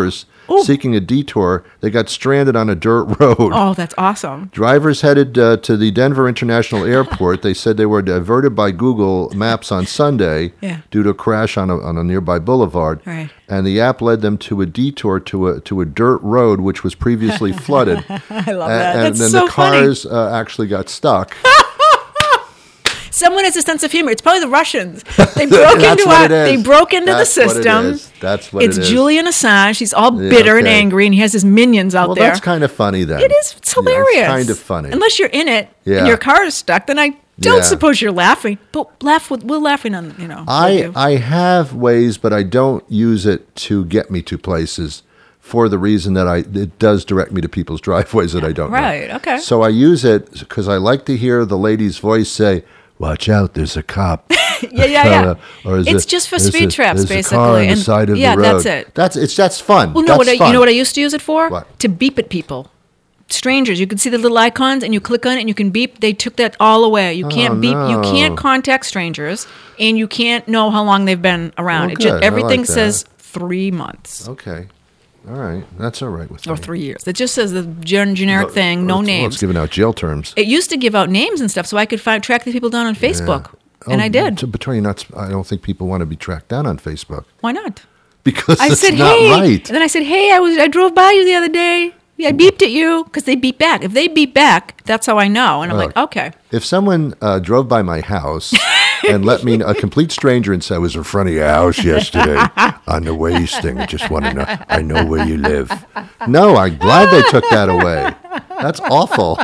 Ooh. seeking a detour. They got stranded on a dirt road. Oh, that's awesome. Drivers headed uh, to the Denver International Airport. They said they were diverted by Google Maps on Sunday Yeah. due to a crash on a, on a nearby boulevard. Right. And the app led them to a detour to a to a dirt road which was previously flooded. I love A- that. And That's then so the funny. cars uh, actually got stuck. Someone has a sense of humor. It's probably the Russians. They broke That's into what our, it is. they broke into That's the what it system. is. That's what it's it is. Julian Assange. He's all Yeah, bitter and okay. angry, and he has his minions out Well, there. that's kind of funny then. It is. It's hilarious. Yeah, it's kind of funny. Unless you're in it Yeah. and your car is stuck, then I don't Yeah. suppose you're laughing. But laugh with we're laughing on you know. with I you. I have Waze, but I don't use it to get me to places for the reason that I it does direct me to people's driveways that I don't know. Right, okay. So I use it because I like to hear the lady's voice say, "Watch out, there's a cop." yeah, yeah, yeah. or is It's it- just for there's speed a- traps, there's basically. A car on the And- side of yeah, the road. that's it. That's it's that's fun. Well, no, that's what I, fun. you know what I used to use it for? What? To beep at people. Strangers, you can see the little icons and you click on it and you can beep. They took that all away. You can't Oh, beep. You no. can't contact strangers and you can't know how long they've been around. Oh, it just, good. I everything like that. says three months Okay. All right. That's all right with me. or three years. It just says the gen- generic thing, no Well, it's- well, names. it's giving out jail terms. It used to give out names and stuff, so I could find track these people down on Facebook, and Oh, I did. To, but you're not. I don't think people want to be tracked down on Facebook Why not? because I it's said, not "Hey," right. and then I said, "Hey, I was I drove by you the other day. Yeah, I beeped at you because they beep back. If they beep back, that's how I know." And I'm Oh. like, "Okay." If someone uh, drove by my house and let me, a complete stranger, and said, "I was in front of your house yesterday on the Waze thing. I just want to know. I know where you live." No, I'm glad they took that away. That's awful.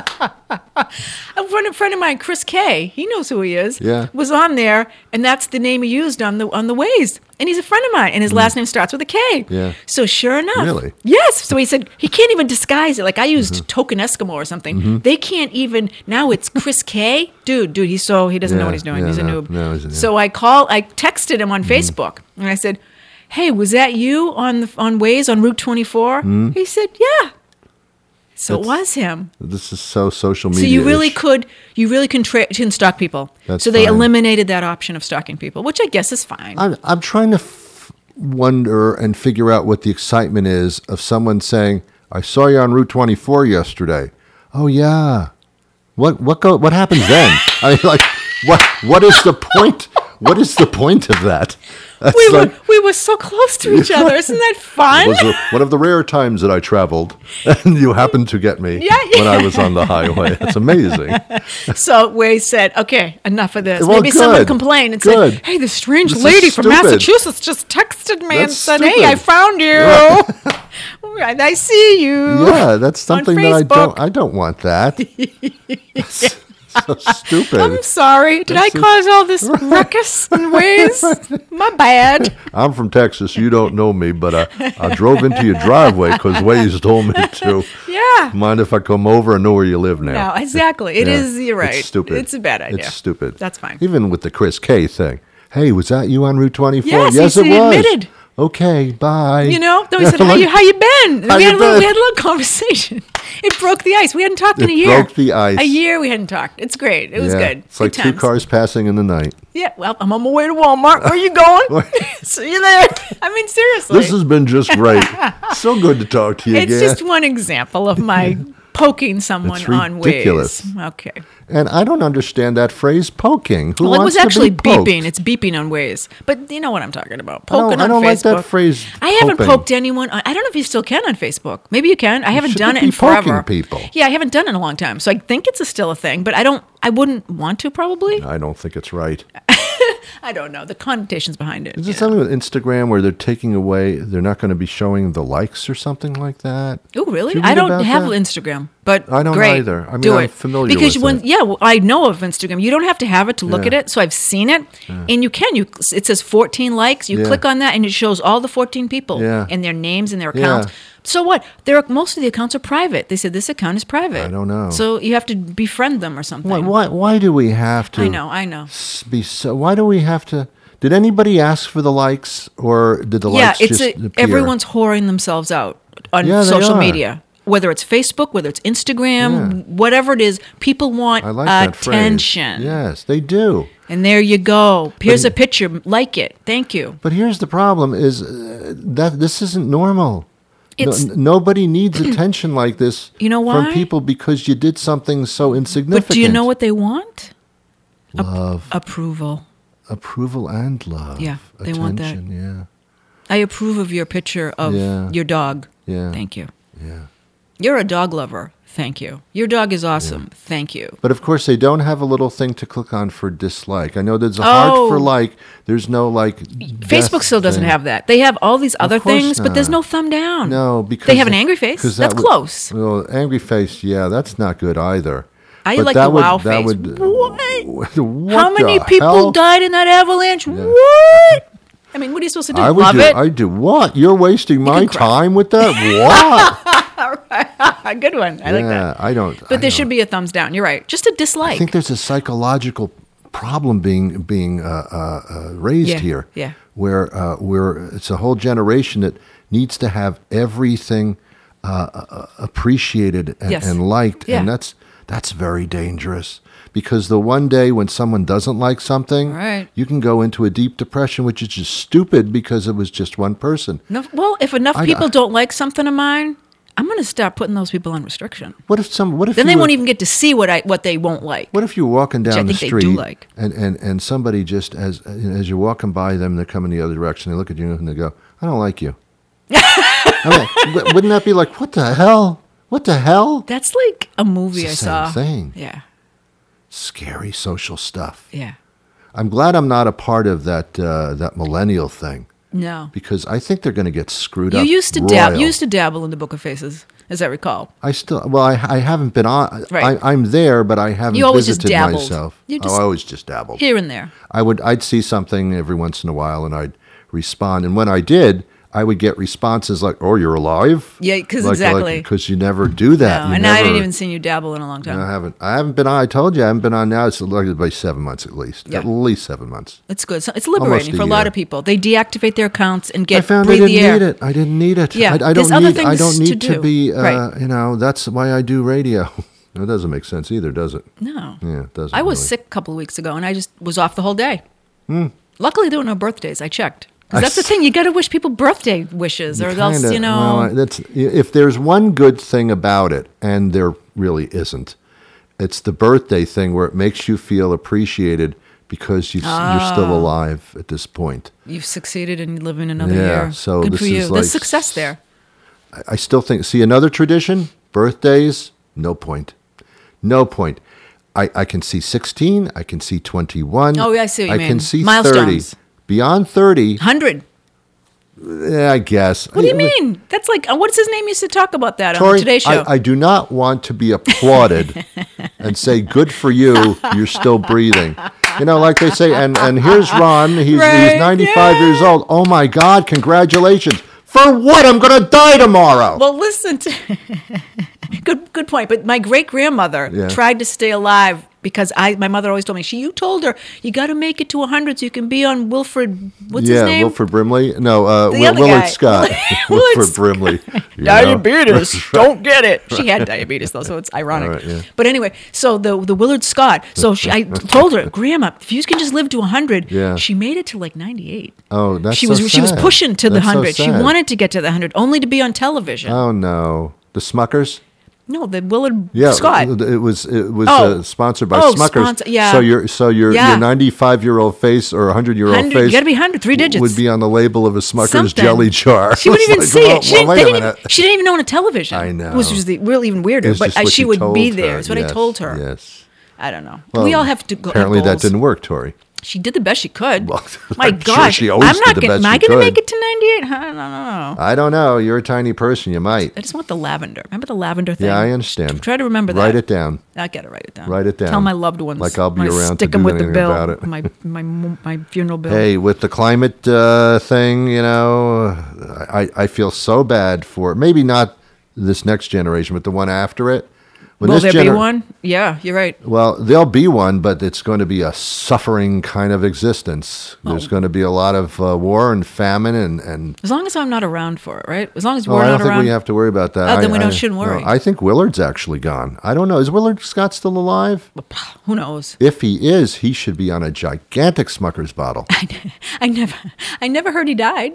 A friend, a friend of mine, Chris K, he knows who he is. Yeah. Was on there, and that's the name he used on the on the Waze. And he's a friend of mine, and his last name starts with a K. Mm. Yeah. So sure enough, Really? yes. So he said he can't even disguise it. Like I used Mm-hmm. Token Eskimo or something. They can't even now. It's Chris K. Dude, dude, he's so he doesn't know Yeah, what he's doing. yeah, he's a no, noob. no, he's a noob. So I call, I texted him on Mm-hmm. Facebook, and I said, "Hey, was that you on the on Waze on Route twenty-four?" Mm-hmm. He said, "Yeah." So it That's- was him. This is so social So media. you really could, you really can, tra- can stalk people. That's so they fine. eliminated that option of stalking people, which I guess is fine. I'm, I'm trying to f- wonder and figure out what the excitement is of someone saying, "I saw you on Route twenty-four yesterday." Oh yeah. What what go what happens then? I mean, like what what is the point? What is the point of that? That's we like, were we were so close to each other. Isn't that fun? it was a- one of the rare times that I traveled, and you happened to get me Yeah, yeah. when I was on the highway. That's amazing. So Waze said, "Okay, enough of this." Well, Maybe someone good. complained and Good. said, "Hey, this strange This is lady from stupid. Massachusetts just texted me and That's said, stupid. "Hey, I found you. Right, I see you." Yeah, that's on something that I Facebook. don't. I don't want that. That's so stupid. I'm sorry. Did That's I a- cause all this ruckus and Waze? My bad. I'm from Texas. You don't know me, but I, I drove into your driveway because Waze told me to. Yeah. Mind if I come over? I know where you live now. No, exactly. It Yeah. is. You're right. It's stupid. It's a bad idea. It's stupid. That's fine. Even with the Chris K thing. Hey, was that you on Route twenty-four? Yes, yes he it was. admitted. Okay, bye. You know, then we Yeah, said, how like- you, how you been? And How we, you had a little, been? we had a little conversation. It broke the ice. We hadn't talked in It a year. broke the ice. A year we hadn't talked. It's great. It was Yeah, good. It's like Good two times. cars passing in the night. Yeah, well, I'm on my way to Walmart. Where are you going? See you there. I mean, seriously. This has been just great. So good to talk to you It's again. just one example of my poking someone It's on ridiculous. Waze. Okay. And I don't understand that phrase poking. Who Well, it wants was actually to be poked? beeping. It's beeping on Waze. But you know what I'm talking about. I don't- Poking I on don't like Facebook. that phrase, I haven't poping. poked anyone. I I don't know if you still can on Facebook. Maybe you can. I haven't shouldn't done it be in forever. poking people. Yeah, I haven't done it in a long time. So I think it's a still a thing, but I don't I wouldn't want to probably. I don't think it's right. I don't know. The connotations behind it. Is you it know. something with Instagram where they're taking away, they're not going to be showing the likes or something like that? Oh, really? Did you I read don't about have that? Instagram, but I don't great. either. I mean, Do I'm it. familiar because with when it. yeah, well, I know of Instagram. You don't have to have it to look Yeah. at it. So I've seen it, and you can. You it says fourteen likes. You Yeah. click on that, and it shows all the fourteen people Yeah. and their names and their accounts. Yeah. So what? There most of the accounts are private. They said this account is private. I don't know. So you have to befriend them or something. Why, why, why do we have to I know. I know. s- be so, why do we have to, did anybody ask for the likes or did the Yeah, likes it's just a, appear? everyone's whoring themselves out on Yeah, they social are. media. Whether it's Facebook, whether it's Instagram, Yeah. whatever it is, people want I like that phrase. attention. Yes, they do. And there you go. Here's a picture. Like it. Thank you. But here's the problem is uh, that this isn't normal. It's no, nobody needs attention like this. You know why? From people because you did something so insignificant. but do you know what they want? Love, Approval. approval, and love. Yeah, they want that. Attention, Yeah, I approve of your picture of Yeah. your dog. Yeah. Thank you. yeah. You're a dog lover. Thank you. Your dog is awesome. Thank you. But of course, they don't have a little thing to click on for dislike. I know there's a heart Oh. for like. There's no like. Facebook death still doesn't thing. have that. They have all these other course things, but there's not. no thumb down. No, because they have an angry face. 'cause That's that would- close. Well, angry face, yeah, that's not good either. I But like that the would- wow that face. would- What? What How many the people hell? died in that avalanche? What? I mean, what are you supposed to do? I would Love do. it? I do what? You're wasting my can cry. time with that. What? A good one. I like yeah, that. I don't. But I there don't- should be a thumbs down. You're right. Just a dislike. I think there's a psychological problem being being uh, uh, uh, raised Yeah, here. yeah. Where uh, where it's a whole generation that needs to have everything uh, uh, appreciated and, Yes. and liked, Yeah. and that's that's very dangerous. Because the one day when someone doesn't like something, Right. you can go into a deep depression, which is just stupid because it was just one person. No, well, if enough I- people don't like something of mine, I'm going to start putting those people on restriction. What if some? What if Then you they were- won't even get to see what I what they won't like. What if you're walking Which I down the think they street do like. and, and, and somebody just as as you're walking by them, they're coming the other direction. They look at you and they go, "I don't like you." I mean, w- wouldn't that be like, what the hell? What the hell? That's like a movie It's the I same saw. thing. Yeah, Scary social stuff. yeah. I'm glad I'm not a part of that uh, that millennial thing No. because I think they're going to get screwed You up. used to dab. royal. You used to dabble in the Book of Faces, as I recall. I still well, I, I haven't been on. Right. I, I'm there, but I haven't You always just visited dabbled. myself. You oh, just- I always just dabbled. Here and there. I would I'd see something every once in a while and I'd respond, and when I did, I would get responses like, "Oh, you're alive." Yeah, 'cause Like- exactly. because you never do that. No, You and I never- didn't even see you dabble in a long time. I haven't. I haven't been on. I told you I haven't been on now. It's like about seven months at least. Yeah. At least seven months. It's good. So it's liberating a for a lot year. of people. They deactivate their accounts and get I found I breathe didn't the air. need it. I didn't need it. Yeah, I, I there's don't other need. I things don't to need to, do. be. Uh, Right. You know, that's why I do radio. It doesn't make sense either, does it? No. Yeah, it doesn't. I was really. sick a couple of weeks ago, and I just was off the whole day. Luckily, there were no birthdays. I checked. 'Cause I that's the s- thing. You got to wish people birthday wishes, or else, Kinda- you know. well, I- that's if there's one good thing about it, and there really isn't. It's the birthday thing where it makes you feel appreciated because you, you're still Ah. alive at this point. You've succeeded in living another Yeah, year. so Good this for you. is There's like- success there. I- I still think. See, another tradition: birthdays. No point. No point. I, I can see sixteen. I can see twenty-one. Oh, yeah, I see what you I mean. can see Milestones. thirty. Beyond thirty, Hundred. yeah, I guess. What do you mean? That's like uh, what's his name used to talk about that on Tori, the Today Show. I, I do not want to be applauded and say, "Good for you, you're still breathing." You know, like they say. And, and here's Ron. He's Right, he's ninety-five yeah. years old. Oh my God! Congratulations. For what? I'm going to die tomorrow. Well, listen to good good point. But my great grandmother Yeah. tried to stay alive because I my mother always told me she you told her you got to make it to a hundred so you can be on Wilfred. What's yeah, his name? Wilford Brimley. No, uh, The Will, other Willard guy. Scott. Willard Wilford Scott. Brimley. you know? Diabetes. Don't get it. She had diabetes though, so it's ironic. All right, yeah. But anyway, so the the Willard Scott. So she, I told her, Grandma, if you can just live to a hundred. Yeah. She made it to like ninety eight. Oh, that's she so was she was sad. pushing to the That's so hundred. She sad. wanted to get to the hundred, only to be on television. Oh no, the Smuckers. No, the Willard Yeah, Scott. it was it was Oh. uh, sponsored by Oh, Smuckers. sponsor- yeah. So your so your Yeah. your ninety-five year old face or a hundred year old Hundred- face you gotta be hundred, three digits. would be on the label of a Smuckers Something. jelly jar. She wouldn't It's even like, see well, it. She, well, didn't, wait they a didn't even, minute. she didn't even own a television. I know. Which was the real even weirder. It's But just I, what she you would told be her. there. Is what I Yes, told her. Yes. I don't know. Well, we all have to go. Apparently have that goals. didn't work, Tori. She did the best she could. Well, My I'm sure gosh, she always I'm did not the gonna. best Am I she going to could. make it to ninety-eight? I don't know. I don't know. You're a tiny person. You might. I just want the lavender. Remember the lavender thing? Yeah, I understand. Try to remember that. Write it down. I gotta write it down. Write it down. Tell my loved ones. Like I'll be my, around to Stick do them with the anything bill. about it. My my my funeral bill. Hey, with the climate uh, thing, you know, I, I feel so bad for maybe not this next generation, but the one after it. When Will this there be gener- one? Yeah, you're right. Well, there'll be one, but it's going to be a suffering kind of existence. There's Oh. going to be a lot of uh, war and famine, and, and As long as I'm not around for it, right? As long as well, we're I don't not think around. we have to worry about that. Oh, then I- we don't- I- shouldn't no, worry. I think Willard's actually gone. I don't know. Is Willard Scott still alive? Who knows? If he is, he should be on a gigantic Smucker's bottle. I never, I never heard he died.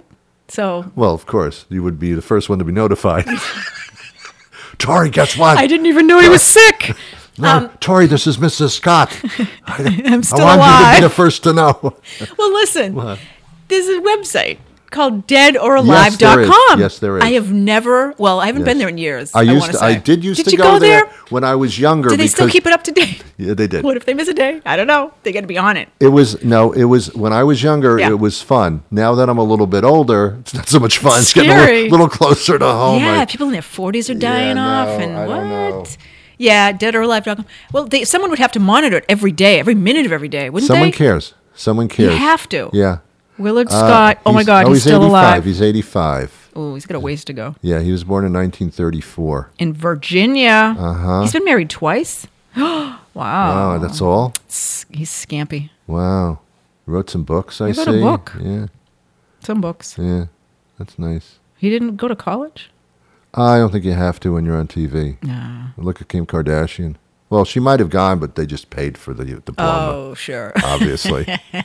So Well, of course, you would be the first one to be notified. Tori, guess what? I didn't even know he was sick. No, Um, Tori, this is Missus Scott. I, I'm still I want you to alive. be the first to know. Well, listen, What? there's a website called dead or alive Yes, there dot is. com. Yes, there is. I have never, well, I haven't been Yes. there in years. I used wanna to, say. I did used did to you go, there? when I was younger. Do they still because- keep it up to date? Yeah, they did. What if they miss a day? I don't know. They got to be on it. It was no, it was when I was younger. Yeah. It was fun. Now that I'm a little bit older, it's not so much fun. It's getting a Scary. little, little closer to home. yeah, I- people in their forties are dying Yeah, off, no, and I what? don't know. Yeah, dead or alive dot com. Well, they, someone would have to monitor it every day, every minute of every day, wouldn't Someone they? cares. Someone cares. You have to. Yeah. Willard Uh, Scott. oh my God, oh, he's, still eighty-five. alive. He's eighty-five. Oh, he's got a ways to go. Yeah, he was born in nineteen thirty-four. In Virginia. Uh-huh. He's been married twice. wow. Wow, that's all. S- He's scampy. Wow. Wrote some books. I He see. wrote a book. Yeah, Some books. yeah. That's nice. He didn't go to college. I don't think you have to when you're on T V. No. Look at Kim Kardashian. Well, she might have gone, but they just paid for the diploma. Oh, sure. Obviously.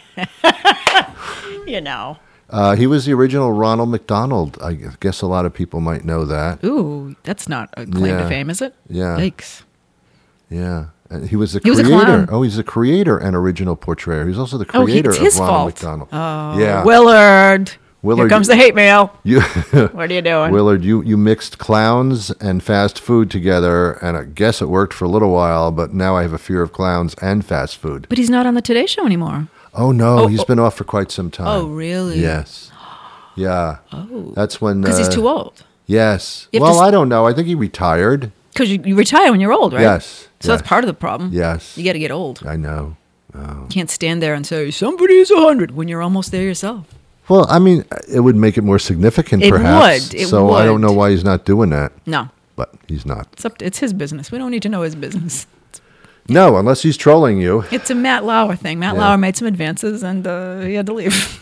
you know. Uh, he was the original Ronald McDonald. I guess a lot of people might know that. Ooh, that's not a claim Yeah. to fame, is it? Yeah. Yikes. Yeah. And he was the He was a creator. clown. Oh, he's the creator and original portrayer. He's also the Oh, he- creator it's his of Ronald fault. McDonald. Oh, yeah. Willard. Willard, Here comes the hate mail. You, What are you doing? Willard, you, you mixed clowns and fast food together, and I guess it worked for a little while, but now I have a fear of clowns and fast food. But he's not on the Today Show anymore. Oh, no, Oh, he's oh. been off for quite some time. Oh, really? Yes. Yeah. Oh. That's when... Because he's uh, too old. Yes. You have to Well, s- I don't know. I think he retired. Because you, you retire when you're old, right? Yes. So yes. that's part of the problem. Yes. You got to get old. I know. You can't stand there and say, somebody's one hundred when you're almost there yourself. Well, I mean, it would make it more significant, It perhaps. would. It so I don't would. know why he's not doing that, No. but he's not. It's, up to, it's his business. We don't need to know his business. No, unless he's trolling you. It's a Matt Lauer thing. Matt Yeah. Lauer made some advances and uh, he had to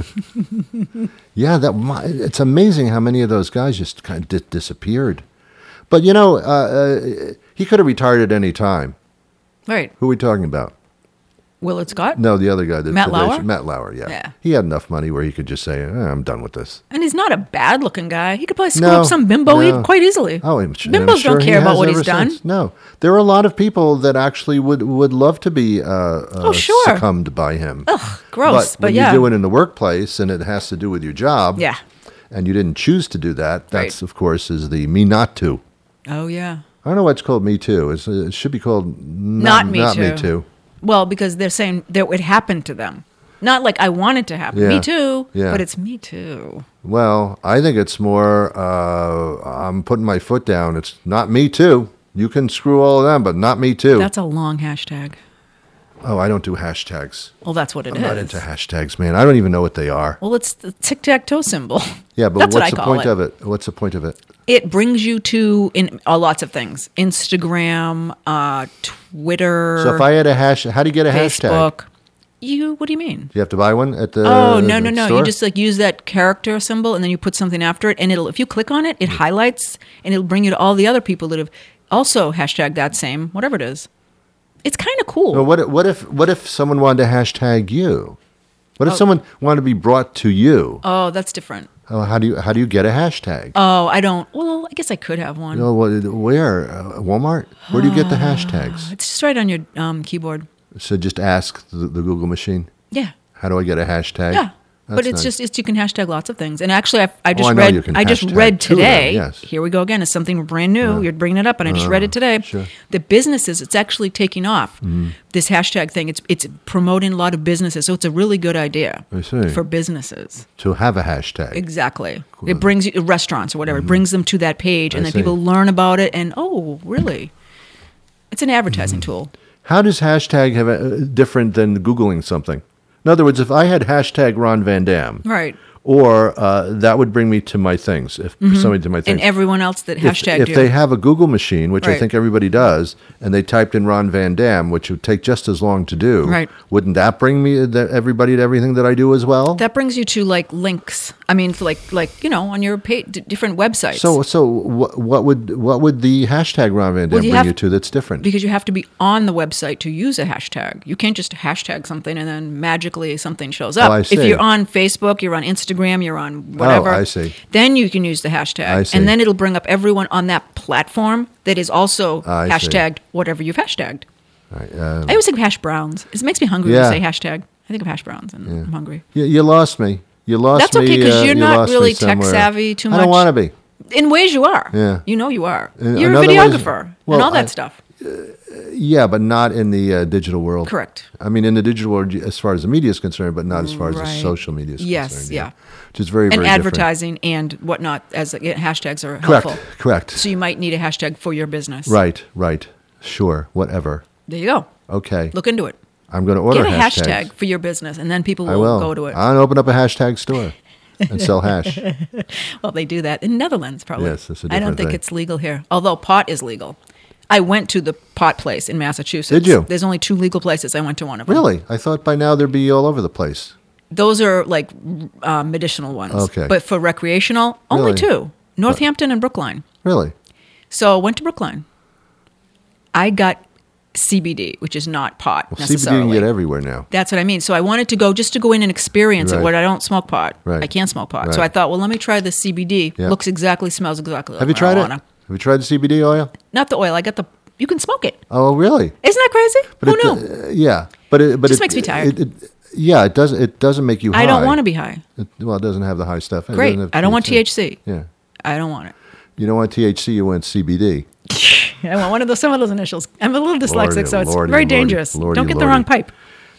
leave. Yeah, that mi- it's amazing how many of those guys just kind of di- disappeared. But you know, uh, uh, he could have retired at any time. Right. Who are we talking about? Willard Scott? No, the other guy. The, Matt the- Lauer? Matt Lauer. Yeah. Yeah. He had enough money where he could just say, eh, "I'm done with this." And he's not a bad looking guy. He could probably scoop No, up some bimbo no. e- quite easily. Oh, I'm, su- Bimbos I'm sure don't he care about has what ever he's done. since. No, there are a lot of people that actually would would love to be uh, uh, Oh, sure. succumbed by him. Ugh, gross. But, But, when yeah. you do it in the workplace and it has to do with your job, Yeah. and you didn't choose to do that, that's Right. of course is the me not to. Oh, yeah. I don't know why it's called Me Too. It's, it should be called Not Not, Me not Too. Me Too. Well, because they're saying that it happened to them. Not like I want it to happen. Yeah. Me too. Yeah. But it's me too. Well, I think it's more, uh, I'm putting my foot down. It's not Me Too. You can screw all of them, but not Me Too. That's a long hashtag. oh, I don't do hashtags. Well, that's what it is. I'm not into hashtags, man. I don't even know what they are. Well, it's the tic-tac-toe symbol. Yeah, but That's what's what I the call point it. of it? What's the point of it? It brings you to in uh, lots of things. Instagram, uh, Twitter, So if I had a hash, how do you get a hashtag? Facebook. You, what do you mean? Do you have to buy one at the Oh no no the no! store? You just like use that character symbol and then you put something after it, and it'll if you click on it, it highlights and it'll bring you to all the other people that have also hashtagged that same whatever it is. It's kind of cool. Well, what if- what if what if someone wanted to hashtag you? What if Oh. someone wanted to be brought to you? Oh, that's different. Oh, how do you how do you get a hashtag? Oh, I don't. Well, I guess I could have one. You know, what, where uh, Walmart? Where do you get the hashtags? It's just right on your um, keyboard. So just ask the, the Google machine. Yeah. How do I get a hashtag? Yeah. But That's it's nice. just it's you can hashtag lots of things. And actually, I, I just I know read you can I just hashtag read too, though, today. yes. Here we go again. It's something brand new. You're bringing it up, and I just read it today. sure. The businesses, it's actually taking off. Mm-hmm. This hashtag thing. It's it's promoting a lot of businesses, so it's a really good idea I see. for businesses. to have a hashtag. Exactly. It brings you restaurants or whatever. It brings them to that page, and Mm-hmm. I then see. people learn about it. And oh, really? It's an advertising Mm-hmm. tool. How does hashtag have a, different than Googling something? In other words, if I had hashtag Ron Van Dam, Right. or uh, that would bring me to my things. If somebody did my things, And everyone else that if, hashtagged if you. they have a Google machine, which I Right. think everybody does, and they typed in Ron Van Dam, which would take just as long to do, Right. wouldn't that bring me the, everybody to everything that I do as well? That brings you to like links. I mean, for like like you know, on your pa- d- different websites. so, so what, what would what would the hashtag Ron Van Dam Well, you bring have- you to that's different? because you have to be on the website to use a hashtag. You can't just hashtag something and then magically something shows up. Oh, I If see. you're on Facebook, you're on Instagram, Instagram, you're on whatever. Oh, I see. Then you can use the hashtag. I see. And then it'll bring up everyone on that platform that is also I see. hashtagged whatever you've hashtagged. Right, uh, I always think of hash browns. It makes me hungry Yeah. to say hashtag. I think of hash browns and I'm hungry. you, you lost me. You lost That's me. okay because uh, you're you not lost me really tech somewhere. savvy too I much. don't want to be. In ways you are. Yeah. You know you are. In- You're a in other ways- videographer well, and all that I- stuff. Yeah, but not in the uh, digital world. Correct. I mean, in the digital world, as far as the media is concerned, but not as far as the Right. social media is Yes, concerned. yeah. Which is very, And very different. advertising and whatnot as uh, hashtags are Correct. helpful. Correct. So you might need a hashtag for your business. Right. Right. Sure. Whatever. There you go. Okay. Look into it. I'm going to order Get a hashtags. hashtag for your business, and then people I will, will go to it. I'll open up a hashtag store and sell hash. Well, they do that in Netherlands, probably. Yes, that's a I don't different think thing. it's legal here, although pot is legal. I went to the pot place in Massachusetts. Did you? There's only two legal places. I went to one of them. Really? I thought by now there'd be all over the place. Those are like uh, medicinal ones. Okay. But for recreational, only Really? two: Northampton and Brookline. Really? So I went to Brookline. I got C B D, which is not pot Well, C B D necessarily. you can get everywhere now. That's what I mean. So I wanted to go just to go in and experience Right. it. Where I don't smoke pot. Right. I can't smoke pot. So Right. I thought, well, let me try the C B D. Yeah. Looks exactly, smells exactly like Have you tried it? marijuana. Have you tried the C B D oil? Not the oil. I got the. You can smoke it. Oh, really? Isn't that crazy? But Who it, knew? uh, yeah, but it but Just it, makes me tired. It, it, yeah, it doesn't. It doesn't make you high. I don't want to be high. It, well, it doesn't have the high stuff. It Great. doesn't have I don't want T H C. Yeah, I don't want it. you don't want T H C. You want C B D. I want one of those. Some of those initials. I'm a little dyslexic, Lordy, so it's lordy, very lordy, dangerous. lordy, Don't get the lordy. wrong pipe.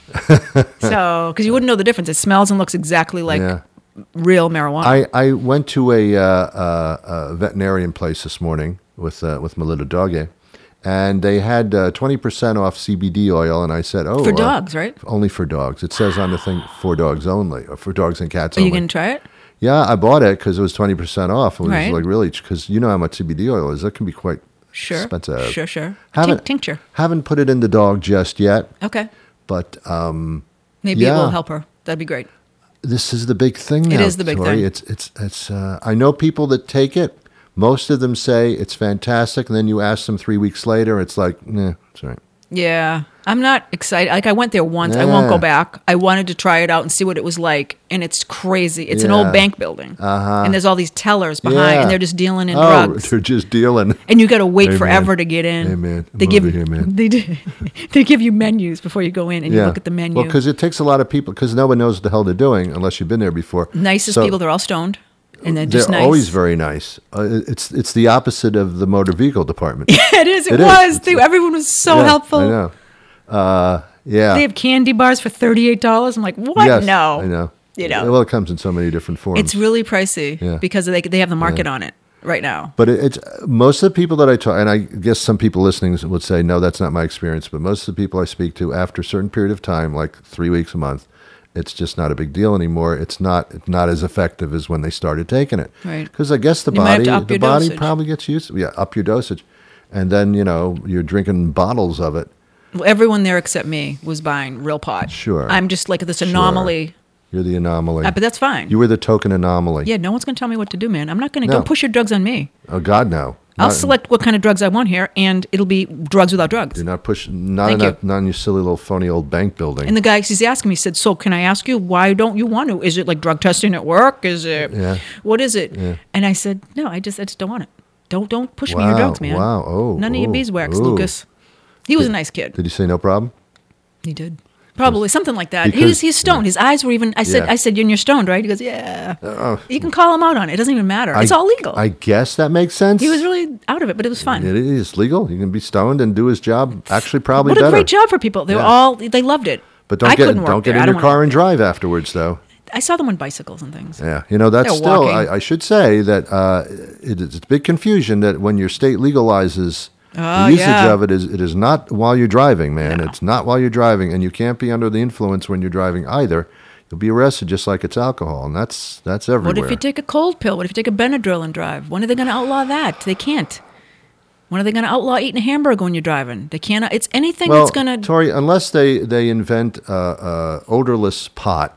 So, because you wouldn't know the difference. It smells and looks exactly like Yeah. real marijuana. I, I went to a, uh, uh, a veterinarian place this morning with uh, with my little doggy, and they had uh, twenty percent off C B D oil, and I said, "Oh, For uh, dogs, right? Only for dogs." It says on the thing for dogs only, or for dogs and cats Are you only. going to try it? Yeah, I bought it because it was twenty percent off. It was Right. like really because you know how much C B D oil is. That can be quite Sure. expensive. Sure, sure. Haven't Tink- tincture. haven't put it in the dog just yet, Okay. but um, Maybe it Yeah. will help her. That'd be great. this is the big thing now. It is the big Tori. thing. It's it's it's. Uh, I know people that take it. Most of them say it's fantastic, and then you ask them three weeks later, it's like, nah, it's all right. Yeah. I'm not excited. Like, I went there once. I won't Yeah. go back. I wanted to try it out and see what it was like. And it's crazy. It's an Yeah. old bank building. Uh-huh. And there's all these tellers behind, Yeah. and they're just dealing in oh, drugs. they're just dealing. And you got to wait Amen. forever to get in. Amen. I'm They give over here, man. They do, they give you menus before you go in, and you look at the menu. Well, because it takes a lot of people, because no one knows what the hell they're doing unless you've been there before. Nicest So people. They're all stoned, and they're They're just nice. always very nice. Uh, it's it's the opposite of the motor vehicle department. It is. It, It is. was. They, everyone was so Yeah, helpful. I know. Uh, yeah. They have candy bars for thirty-eight dollars. I'm like, what? Yes, No. I know. You know. Well, it comes in so many different forms. It's really pricey Yeah. because they they have the market on it right now. But it, it's most of the people that I talk, and I guess some people listening would say, no, that's not my experience. But most of the people I speak to, after a certain period of time, like three weeks a month, it's just not a big deal anymore. It's not not as effective as when they started taking it. Right. Because I guess the You might have body, to up the your body dosage. probably gets used. Yeah, up your dosage, and then you know you're drinking bottles of it. Well, everyone there except me was buying real pot. Sure. I'm just like this Sure. anomaly. You're the anomaly. Uh, but that's fine. You were the token anomaly. Yeah, no one's going to tell me what to do, man. I'm not going to No. don't push your drugs on me. Oh God, no. I'll Not- select what kind of drugs I want here, and it'll be drugs without drugs. You're not pushing. Not Thank in you. that, not in your silly little phony old bank building. And the guy, he's asking me, he said, so can I ask you, why don't you want to? Is it like drug testing at work? Is it, Yeah. what is it? Yeah. And I said, no, I just, I just don't want it. Don't, don't push me your Wow, drugs, man. wow, oh, None of your oh, beeswax, oh. Lucas. He was a nice kid. Did he say no problem? He did. Probably something like that. he because- was he's stoned. His eyes were even. I said, Yeah. I said, you're stoned, right? He goes, yeah. Oh. You can call him out on it. It doesn't even matter. It's I- all legal. I guess that makes sense. he was really out of it, but it was fun. It is legal. You can be stoned and do his job. Actually, probably What a better. great job for people. They were Yeah. all. They loved it. But don't I get couldn't work don't get there. I in don't your wanna car work and drive afterwards, though. there. I saw them on bicycles and things. Yeah, you know that's They're still. walking. I, I should say that uh, it, it's a big confusion that when your state legalizes Oh, the usage yeah. of it is it is not while you're driving, man. No. It's not while you're driving, and you can't be under the influence when you're driving either. You'll be arrested just like it's alcohol, and that's that's everywhere. What if you take a cold pill? What if you take a Benadryl and drive? When are they going to outlaw that? They can't. When are they going to outlaw eating a hamburger when you're driving? They can't. It's anything well, that's going to. Tori, unless they they invent uh, uh, odorless pot.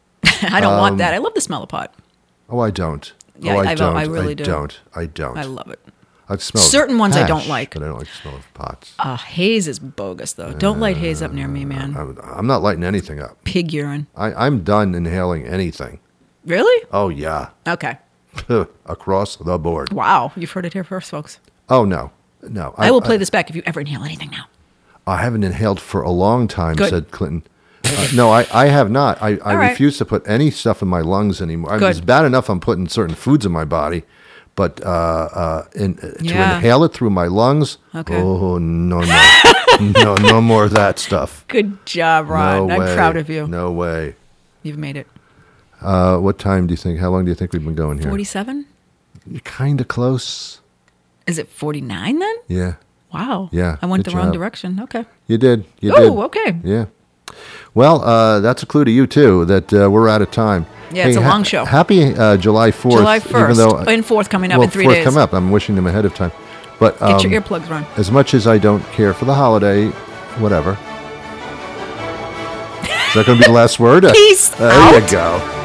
I don't um, want that. I love the smell of pot. Oh, I don't. Yeah, oh, I, I- I don't. really I do. don't. I don't. I love it. I smell Certain ones I don't hash, like. but I don't like the smell of pots. Uh, haze is bogus, though. Don't light haze up near me, man. I'm, I'm not lighting anything up. Pig urine. I, I'm done inhaling anything. Really? Oh yeah, Okay. across the board. Wow. You've heard it here first, folks. Oh no, no. I, will play this back if you ever inhale anything now. I haven't inhaled for a long time," Good. said Clinton. Uh, no, I, I have not. I, I All right. refuse to put any stuff in my lungs anymore. I mean, Good. it's bad enough I'm putting certain foods in my body, but uh, uh, in, uh, to Yeah. inhale it through my lungs, Okay. oh, no, no. no, no more of that stuff. Good job, Ron. No I'm way. proud of you. No way. You've made it. Uh, what time do you think, how long do you think we've been going here? forty-seven? You're kind of close. Is it forty-nine then? Yeah, Wow. Yeah, I went good the wrong job. direction. Okay. you did. You Oh, did. okay. Yeah. Well, uh, that's a clue to you, too, that uh, we're out of time. Yeah, it's a long show. Happy uh, July fourth. July even first. though- And fourth coming up well, in three fourth days. coming up. I'm wishing them ahead of time. But Get um, your earplugs, Ron. as much as I don't care for the holiday, whatever. Is that going to be the last word? Peace There out. you go.